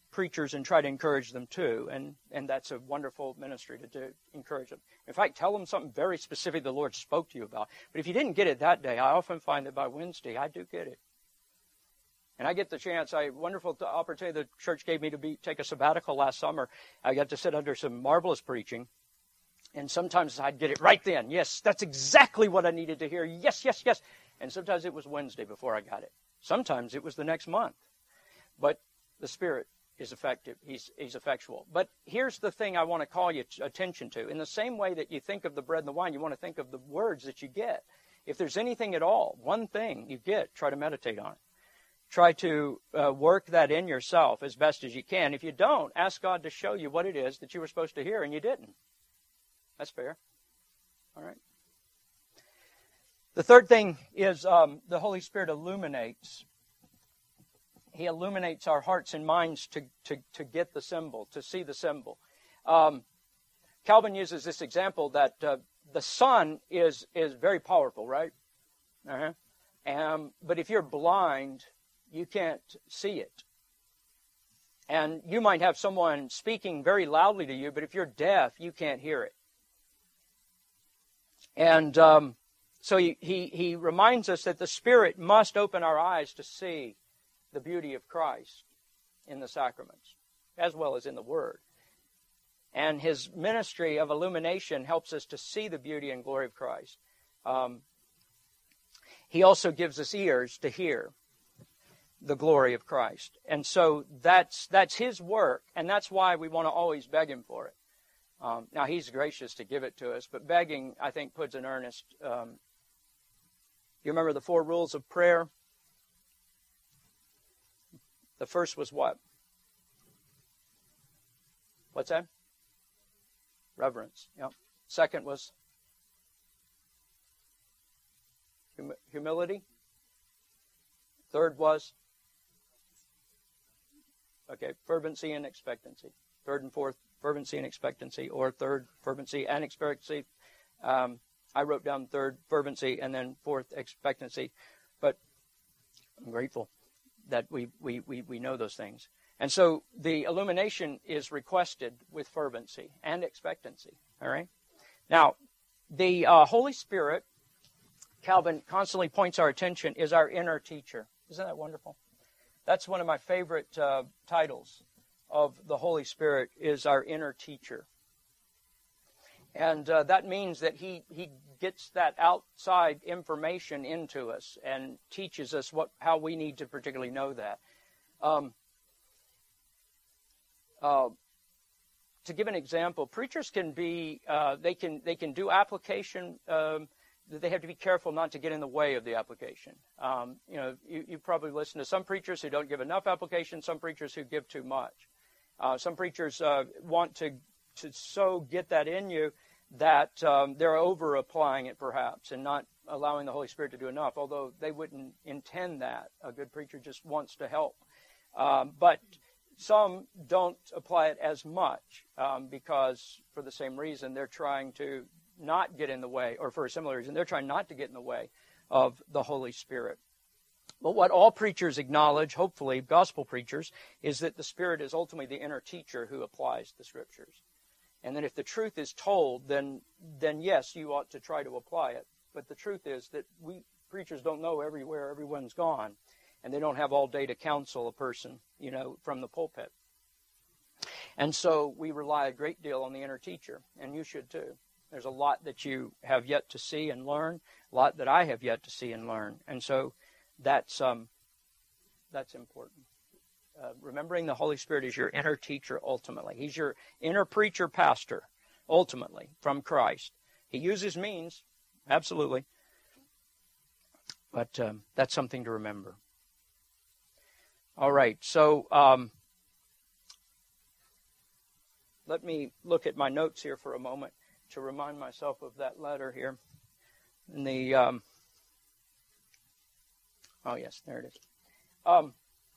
preachers and try to encourage them too, and, and that's a wonderful ministry to do, encourage them. In fact, tell them something very specific the Lord spoke to you about. But if you didn't get it that day, I often find that by Wednesday, I do get it. And I get the chance, I wonderful opportunity the church gave me to be take a sabbatical last summer. I got to sit under some marvelous preaching. And sometimes I'd get it right then. Yes, that's exactly what I needed to hear. Yes, yes, yes. And sometimes it was Wednesday before I got it. Sometimes it was the next month. But the Spirit is effective. He's, he's effectual. But here's the thing I want to call your attention to. In the same way that you think of the bread and the wine, you want to think of the words that you get. If there's anything at all, one thing you get, try to meditate on it. Try to uh, work that in yourself as best as you can. If you don't, ask God to show you what it is that you were supposed to hear and you didn't. That's fair. All right. The third thing is um, the Holy Spirit illuminates. He illuminates our hearts and minds to, to, to get the symbol, to see the symbol. Um, Calvin uses this example that uh, the sun is, is very powerful, right? Uh-huh. Um, but if you're blind, you can't see it. And you might have someone speaking very loudly to you, but if you're deaf, you can't hear it. And um, so he, he, he reminds us that the Spirit must open our eyes to see the beauty of Christ in the sacraments, as well as in the Word. And his ministry of illumination helps us to see the beauty and glory of Christ. Um, he also gives us ears to hear the glory of Christ. And so that's that's his work, and that's why we want to always beg him for it. Um, now, he's gracious to give it to us, but begging, I think, puts an earnest... Um, you remember the four rules of prayer? The first was what? What's that? Reverence. Yep. Second was hum- humility. Third was? Okay, fervency and expectancy. Third and fourth, fervency and expectancy, or third, fervency and expectancy. Um, I wrote down third, fervency, and then fourth, expectancy. But I'm grateful that we, we, we, we know those things. And so the illumination is requested with fervency and expectancy. All right? Now, the uh, Holy Spirit, Calvin constantly points our attention, is our inner teacher. Isn't that wonderful? That's one of my favorite uh, titles of the Holy Spirit, is our inner teacher. And uh, that means that he, he gets that outside information into us and teaches us what how we need to particularly know that. Um, uh, to give an example, preachers can be, uh, they can they can do application. Um, they have to be careful not to get in the way of the application. Um, you know, you, you probably listen to some preachers who don't give enough application, some preachers who give too much. Uh, some preachers uh, want to to so get that in you that um, they're over applying it perhaps and not allowing the Holy Spirit to do enough, although they wouldn't intend that. A good preacher just wants to help. Um, but some don't apply it as much um, because for the same reason they're trying to not get in the way, or for a similar reason, they're trying not to get in the way of the Holy Spirit. But what all preachers acknowledge, hopefully, gospel preachers, is that the Spirit is ultimately the inner teacher who applies the Scriptures. And that if the truth is told, then then yes, you ought to try to apply it. But the truth is that we preachers don't know everywhere everyone's gone. And they don't have all day to counsel a person, you know, from the pulpit. And so we rely a great deal on the inner teacher. And you should too. There's a lot that you have yet to see and learn. A lot that I have yet to see and learn. And so that's um, that's important. Uh, remembering the Holy Spirit is your inner teacher ultimately. He's your inner preacher pastor ultimately from Christ. He uses means, absolutely. But um, that's something to remember. All right, so um, let me look at my notes here for a moment to remind myself of that letter here. In the um, oh yes, there it is. Um,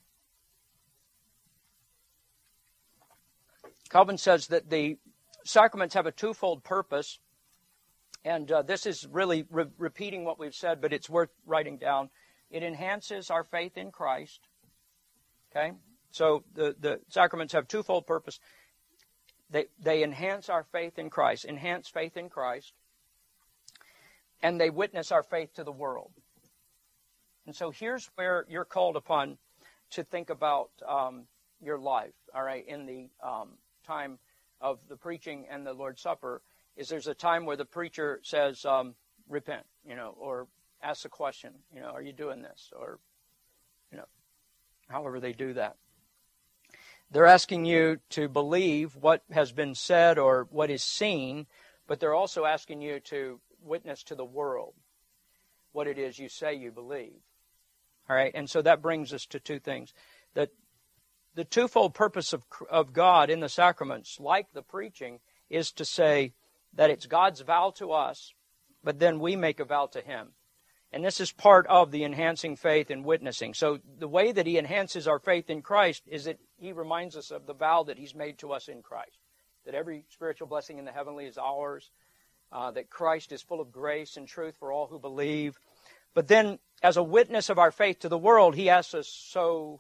Calvin says that the sacraments have a twofold purpose, and uh, this is really re- repeating what we've said, but it's worth writing down. It enhances our faith in Christ, okay? So the, the sacraments have twofold purpose. They, they enhance our faith in Christ, enhance faith in Christ, and they witness our faith to the world. And so here's where you're called upon to think about um, your life, all right, in the um, time of the preaching and the Lord's Supper, is there's a time where the preacher says, um, repent, you know, or ask a question, you know, are you doing this? Or, you know, however they do that. They're asking you to believe what has been said or what is seen, but they're also asking you to witness to the world what it is you say you believe. All right, and so that brings us to two things. That the twofold purpose of, of God in the sacraments, like the preaching, is to say that it's God's vow to us, but then we make a vow to Him. And this is part of the enhancing faith and witnessing. So the way that He enhances our faith in Christ is that He reminds us of the vow that He's made to us in Christ. That every spiritual blessing in the heavenly is ours. Uh, that Christ is full of grace and truth for all who believe. But then, as a witness of our faith to the world, He asks us, so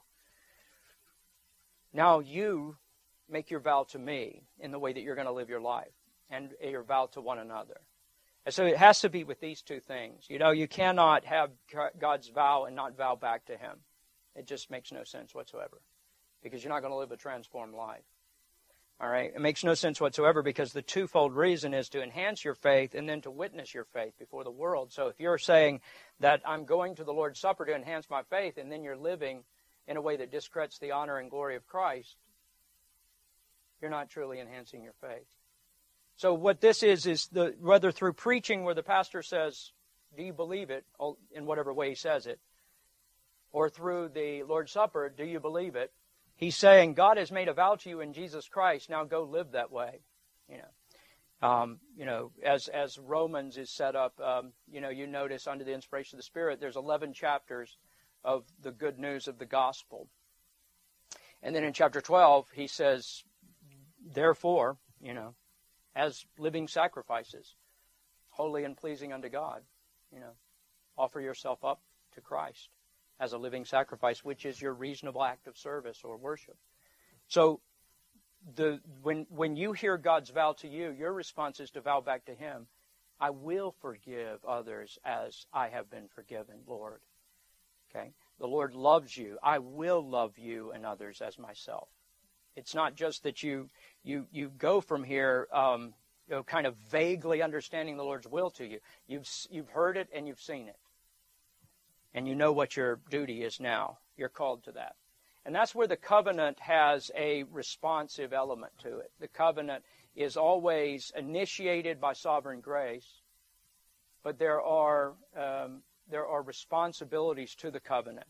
now you make your vow to me in the way that you're going to live your life. And your vow to one another. And so it has to be with these two things. You know, you cannot have God's vow and not vow back to Him. It just makes no sense whatsoever. Because you're not going to live a transformed life. All right? It makes no sense whatsoever because the twofold reason is to enhance your faith and then to witness your faith before the world. So if you're saying that I'm going to the Lord's Supper to enhance my faith and then you're living in a way that discredits the honor and glory of Christ, you're not truly enhancing your faith. So what this is, is the whether through preaching where the pastor says, do you believe it, in whatever way he says it, or through the Lord's Supper, do you believe it? He's saying, God has made a vow to you in Jesus Christ, now go live that way. You know, um, you know, as as Romans is set up, um, you know, you notice under the inspiration of the Spirit, there's eleven chapters of the good news of the gospel. And then in chapter twelve, he says, therefore, you know, as living sacrifices, holy and pleasing unto God. You know, offer yourself up to Christ as a living sacrifice, which is your reasonable act of service or worship. So the when when you hear God's vow to you, your response is to vow back to Him, I will forgive others as I have been forgiven, Lord. Okay? The Lord loves you. I will love you and others as myself. It's not just that you you you go from here, um, you know, kind of vaguely understanding the Lord's will to you. You've you've heard it and you've seen it, and you know what your duty is now. You're called to that, and that's where the covenant has a responsive element to it. The covenant is always initiated by sovereign grace, but there are um, there are responsibilities to the covenant.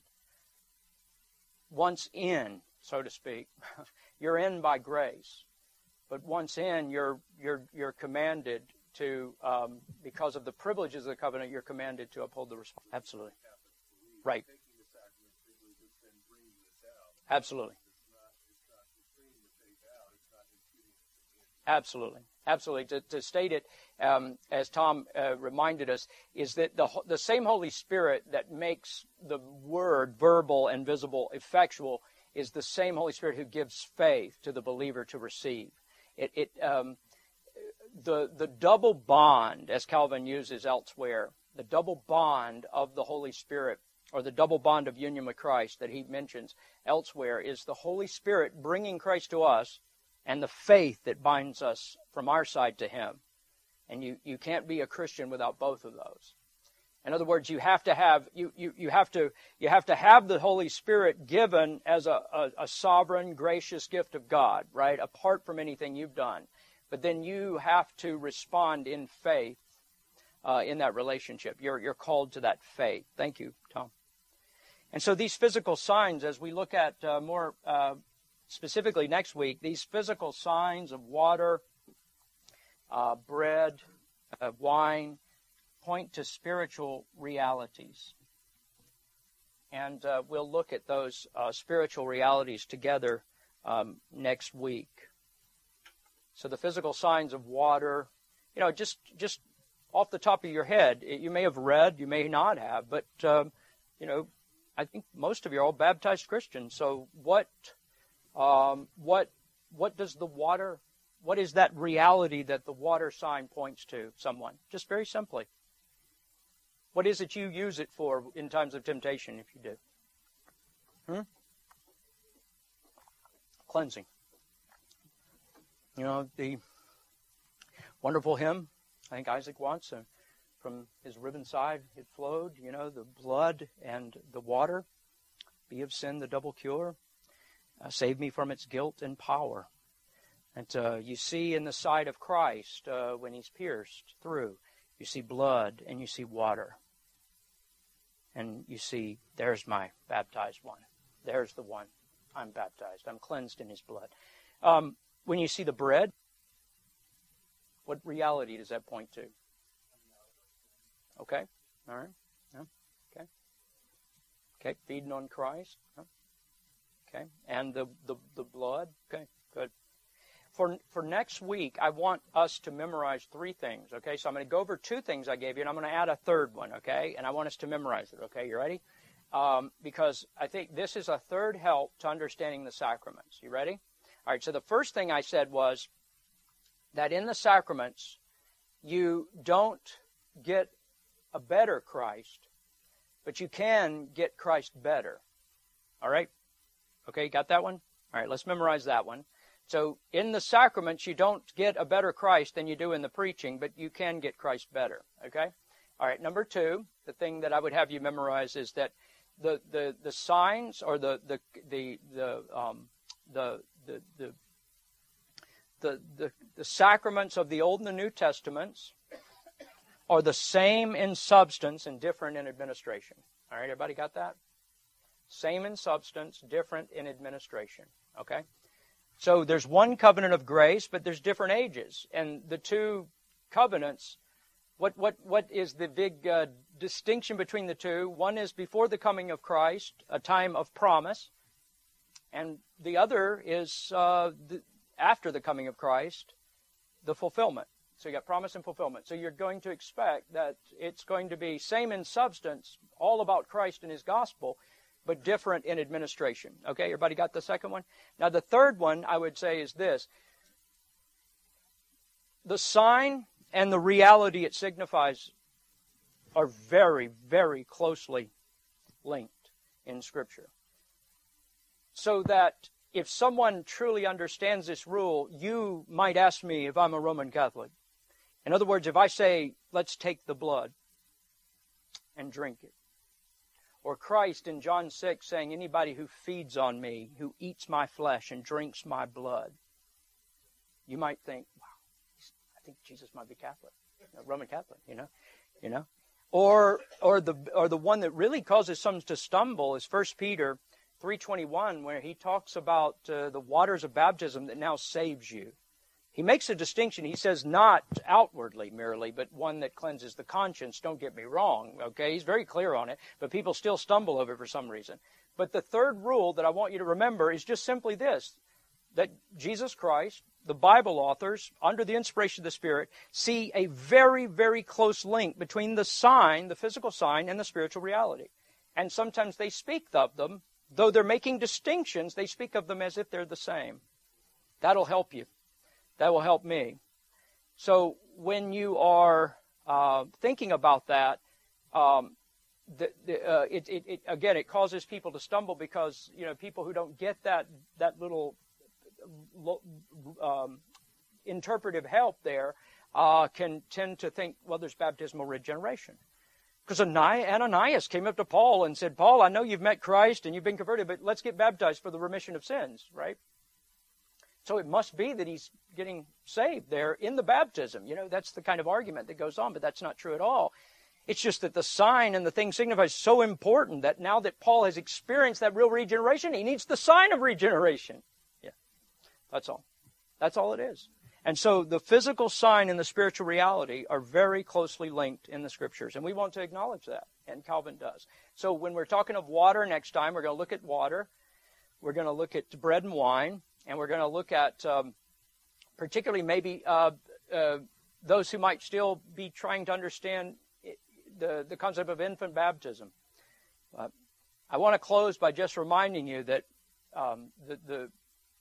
Once in, so to speak. You're in by grace, but once in, you're you're you're commanded to, um, because of the privileges of the covenant, you're commanded to uphold the response. Absolutely, right. Absolutely, absolutely, absolutely. To, to state it, um, as Tom uh, reminded us, is that the the same Holy Spirit that makes the word verbal and visible effectual is the same Holy Spirit who gives faith to the believer to receive. It, it um, the the double bond, as Calvin uses elsewhere, the double bond of the Holy Spirit, or the double bond of union with Christ that he mentions elsewhere, is the Holy Spirit bringing Christ to us and the faith that binds us from our side to Him. And you, you can't be a Christian without both of those. In other words, you have to have you, you, you have to you have to have the Holy Spirit given as a, a, a sovereign, gracious gift of God, right? Apart from anything you've done. But then you have to respond in faith uh, in that relationship. You're you're called to that faith. Thank you, Tom. And so these physical signs, as we look at uh, more uh, specifically next week, these physical signs of water, uh, bread, uh, wine, point to spiritual realities. And uh, we'll look at those uh, spiritual realities together um, next week. So the physical signs of water, you know, just just off the top of your head, you may have read, you may not have, but, um, you know, I think most of you are all baptized Christians. So what Um, what what does the water, what is that reality that the water sign points to someone? Just very simply. What is it you use it for in times of temptation, if you do? Hmm? Cleansing. You know, the wonderful hymn, I think Isaac wants, uh, from his riven side it flowed, you know, the blood and the water. Be of sin the double cure. Uh, save me from its guilt and power. And uh, you see in the side of Christ, uh, when he's pierced through, you see blood and you see water. And you see, there's my baptized one. There's the one. I'm baptized. I'm cleansed in his blood. Um, when you see the bread, what reality does that point to? Okay. All right. Yeah. Okay. Okay. Feeding on Christ. Yeah. Okay. And the, the, the blood. Okay. Good. For, for next week, I want us to memorize three things, okay? So I'm going to go over two things I gave you, and I'm going to add a third one, okay? And I want us to memorize it, okay? You ready? Um, because I think this is a third help to understanding the sacraments. You ready? All right, so the first thing I said was that in the sacraments, you don't get a better Christ, but you can get Christ better. All right? Okay, got that one? All right, let's memorize that one. So in the sacraments, you don't get a better Christ than you do in the preaching, but you can get Christ better, okay? All right, number two, the thing that I would have you memorize is that the the, the signs or the the the the um, the, the, the the the the sacraments of the Old and the New Testaments are the same in substance and different in administration. All right, everybody got that? Same in substance, different in administration, okay? So there's one covenant of grace, but there's different ages. And the two covenants, what what what is the big uh, distinction between the two? One is before the coming of Christ, a time of promise. And the other is uh, the, after the coming of Christ, the fulfillment. So you got promise and fulfillment. So you're going to expect that it's going to be same in substance, all about Christ and his gospel, but different in administration. Okay, everybody got the second one? Now the third one I would say is this. The sign and the reality it signifies are very, very closely linked in Scripture. So that if someone truly understands this rule, you might ask me if I'm a Roman Catholic. In other words, if I say, let's take the blood and drink it. Or Christ in John six saying, anybody who feeds on me, who eats my flesh and drinks my blood. You might think, wow, I think Jesus might be Catholic, Roman Catholic, you know, you know. Or or the or the one that really causes some to stumble is First Peter three twenty-one, where he talks about uh, the waters of baptism that now saves you. He makes a distinction. He says not outwardly merely, but one that cleanses the conscience. Don't get me wrong, okay? He's very clear on it, but people still stumble over it for some reason. But the third rule that I want you to remember is just simply this, that Jesus Christ, the Bible authors, under the inspiration of the Spirit, see a very, very close link between the sign, the physical sign, and the spiritual reality. And sometimes they speak of them, though they're making distinctions, they speak of them as if they're the same. That'll help you. That will help me. So when you are uh, thinking about that, um, the, the, uh, it, it, it, again, it causes people to stumble because, you know, people who don't get that that little um, interpretive help there uh, can tend to think, well, there's baptismal regeneration. Because Ananias came up to Paul and said, Paul, I know you've met Christ and you've been converted, but let's get baptized for the remission of sins, right? So it must be that he's getting saved there in the baptism. You know, that's the kind of argument that goes on, but that's not true at all. It's just that the sign and the thing signifies so important that now that Paul has experienced that real regeneration, he needs the sign of regeneration. Yeah, that's all. That's all it is. And so the physical sign and the spiritual reality are very closely linked in the Scriptures, and we want to acknowledge that, and Calvin does. So when we're talking of water next time, we're going to look at water. We're going to look at bread and wine. And we're going to look at um, particularly maybe uh, uh, those who might still be trying to understand the, the concept of infant baptism. Uh, I want to close by just reminding you that um, the, the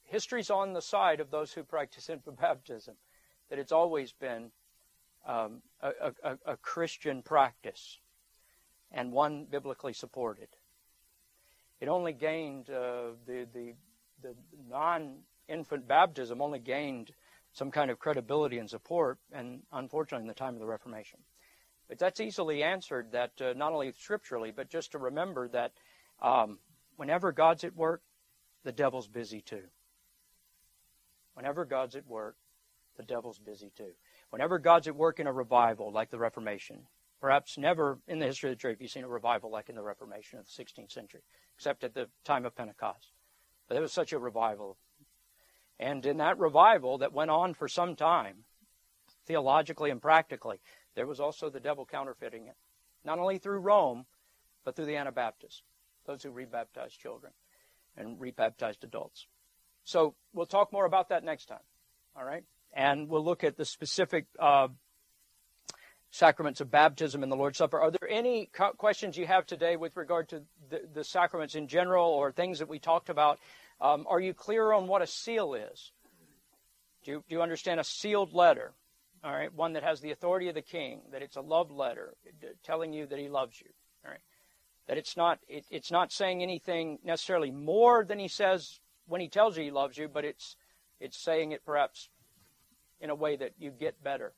history's on the side of those who practice infant baptism, that it's always been um, a, a, a Christian practice and one biblically supported. It only gained, uh, the, the, the non-infant baptism only gained some kind of credibility and support, and unfortunately in the time of the Reformation. But that's easily answered, that uh, not only scripturally, but just to remember that um, whenever God's at work, the devil's busy too. Whenever God's at work, the devil's busy too. Whenever God's at work in a revival like the Reformation, perhaps never in the history of the church have you seen a revival like in the Reformation of the sixteenth century, except at the time of Pentecost. But there was such a revival. And in that revival that went on for some time, theologically and practically, there was also the devil counterfeiting it. Not only through Rome, but through the Anabaptists, those who rebaptized children and rebaptized adults. So we'll talk more about that next time, all right? And we'll look at the specific uh, sacraments of baptism and the Lord's Supper. Are there any co- questions you have today with regard to the, the sacraments in general or things that we talked about? Um, are you clear on what a seal is? Do you, do you understand a sealed letter? All right, one that has the authority of the king, that it's a love letter telling you that he loves you. All right, that it's not it, it's not saying anything necessarily more than he says when he tells you he loves you, but it's it's saying it perhaps in a way that you get better.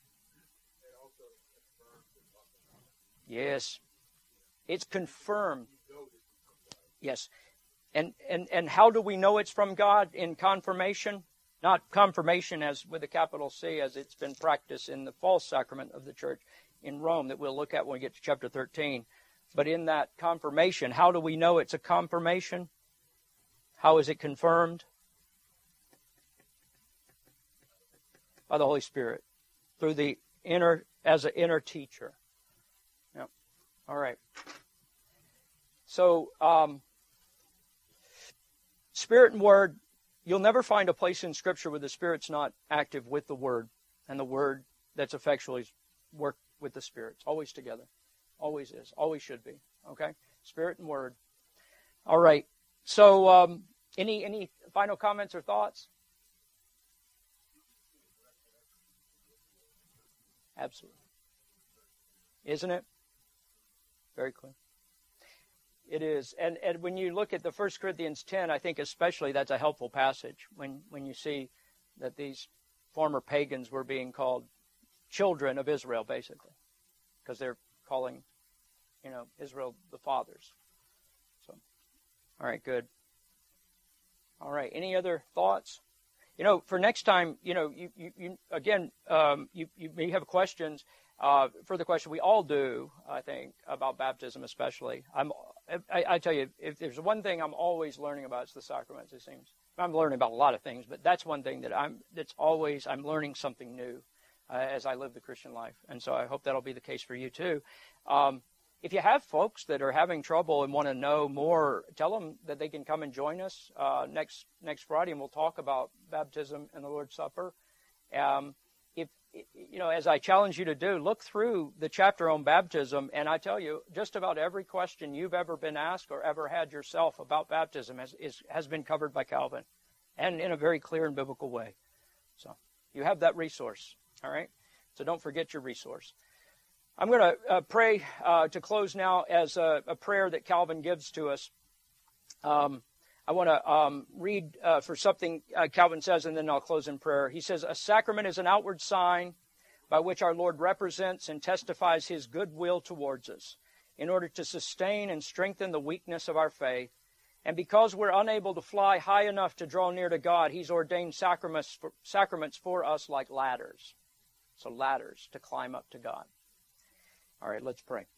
Yes, it's confirmed. Yes, and and and how do we know it's from God? In confirmation. Not confirmation as with a capital C, as it's been practiced in the false sacrament of the church in Rome that we'll look at when we get to chapter thirteen. But in that confirmation, how do we know it's a confirmation? How is it confirmed? By the Holy Spirit, through the inner, as an inner teacher. Yep. All right. So, um, Spirit and Word. You'll never find a place in Scripture where the Spirit's not active with the Word, and the Word that's effectually worked with the Spirit. It's always together. Always is. Always should be. Okay? Spirit and Word. All right. So, um, any any final comments or thoughts? Absolutely. Isn't it? Very clear. It is. And, and when you look at the First Corinthians ten, I think especially that's a helpful passage when, when you see that these former pagans were being called children of Israel, basically, because they're calling, you know, Israel the fathers. So, all right, good. All right, any other thoughts? You know, for next time, you know, you, you, you again, um, you, you may have questions. Uh, further question, we all do, I think, about baptism especially. I'm, I, I tell you, if there's one thing I'm always learning about, it's the sacraments, it seems. I'm learning about a lot of things, but that's one thing that I'm, that's always, I'm learning something new uh, as I live the Christian life. And so I hope that'll be the case for you too. Um, if you have folks that are having trouble and want to know more, tell them that they can come and join us uh, next next Friday, and we'll talk about baptism and the Lord's Supper. Um, if you know, as I challenge you to do, look through the chapter on baptism, and I tell you, just about every question you've ever been asked or ever had yourself about baptism has is, has been covered by Calvin, and in a very clear and biblical way. So you have that resource, all right? So don't forget your resource. I'm going to uh, pray uh, to close now as a, a prayer that Calvin gives to us. Um, I want to um, read uh, for something uh, Calvin says, and then I'll close in prayer. He says, "A sacrament is an outward sign by which our Lord represents and testifies his goodwill towards us in order to sustain and strengthen the weakness of our faith. And because we're unable to fly high enough to draw near to God, he's ordained sacraments for, sacraments for us like ladders." So ladders to climb up to God. All right, let's pray.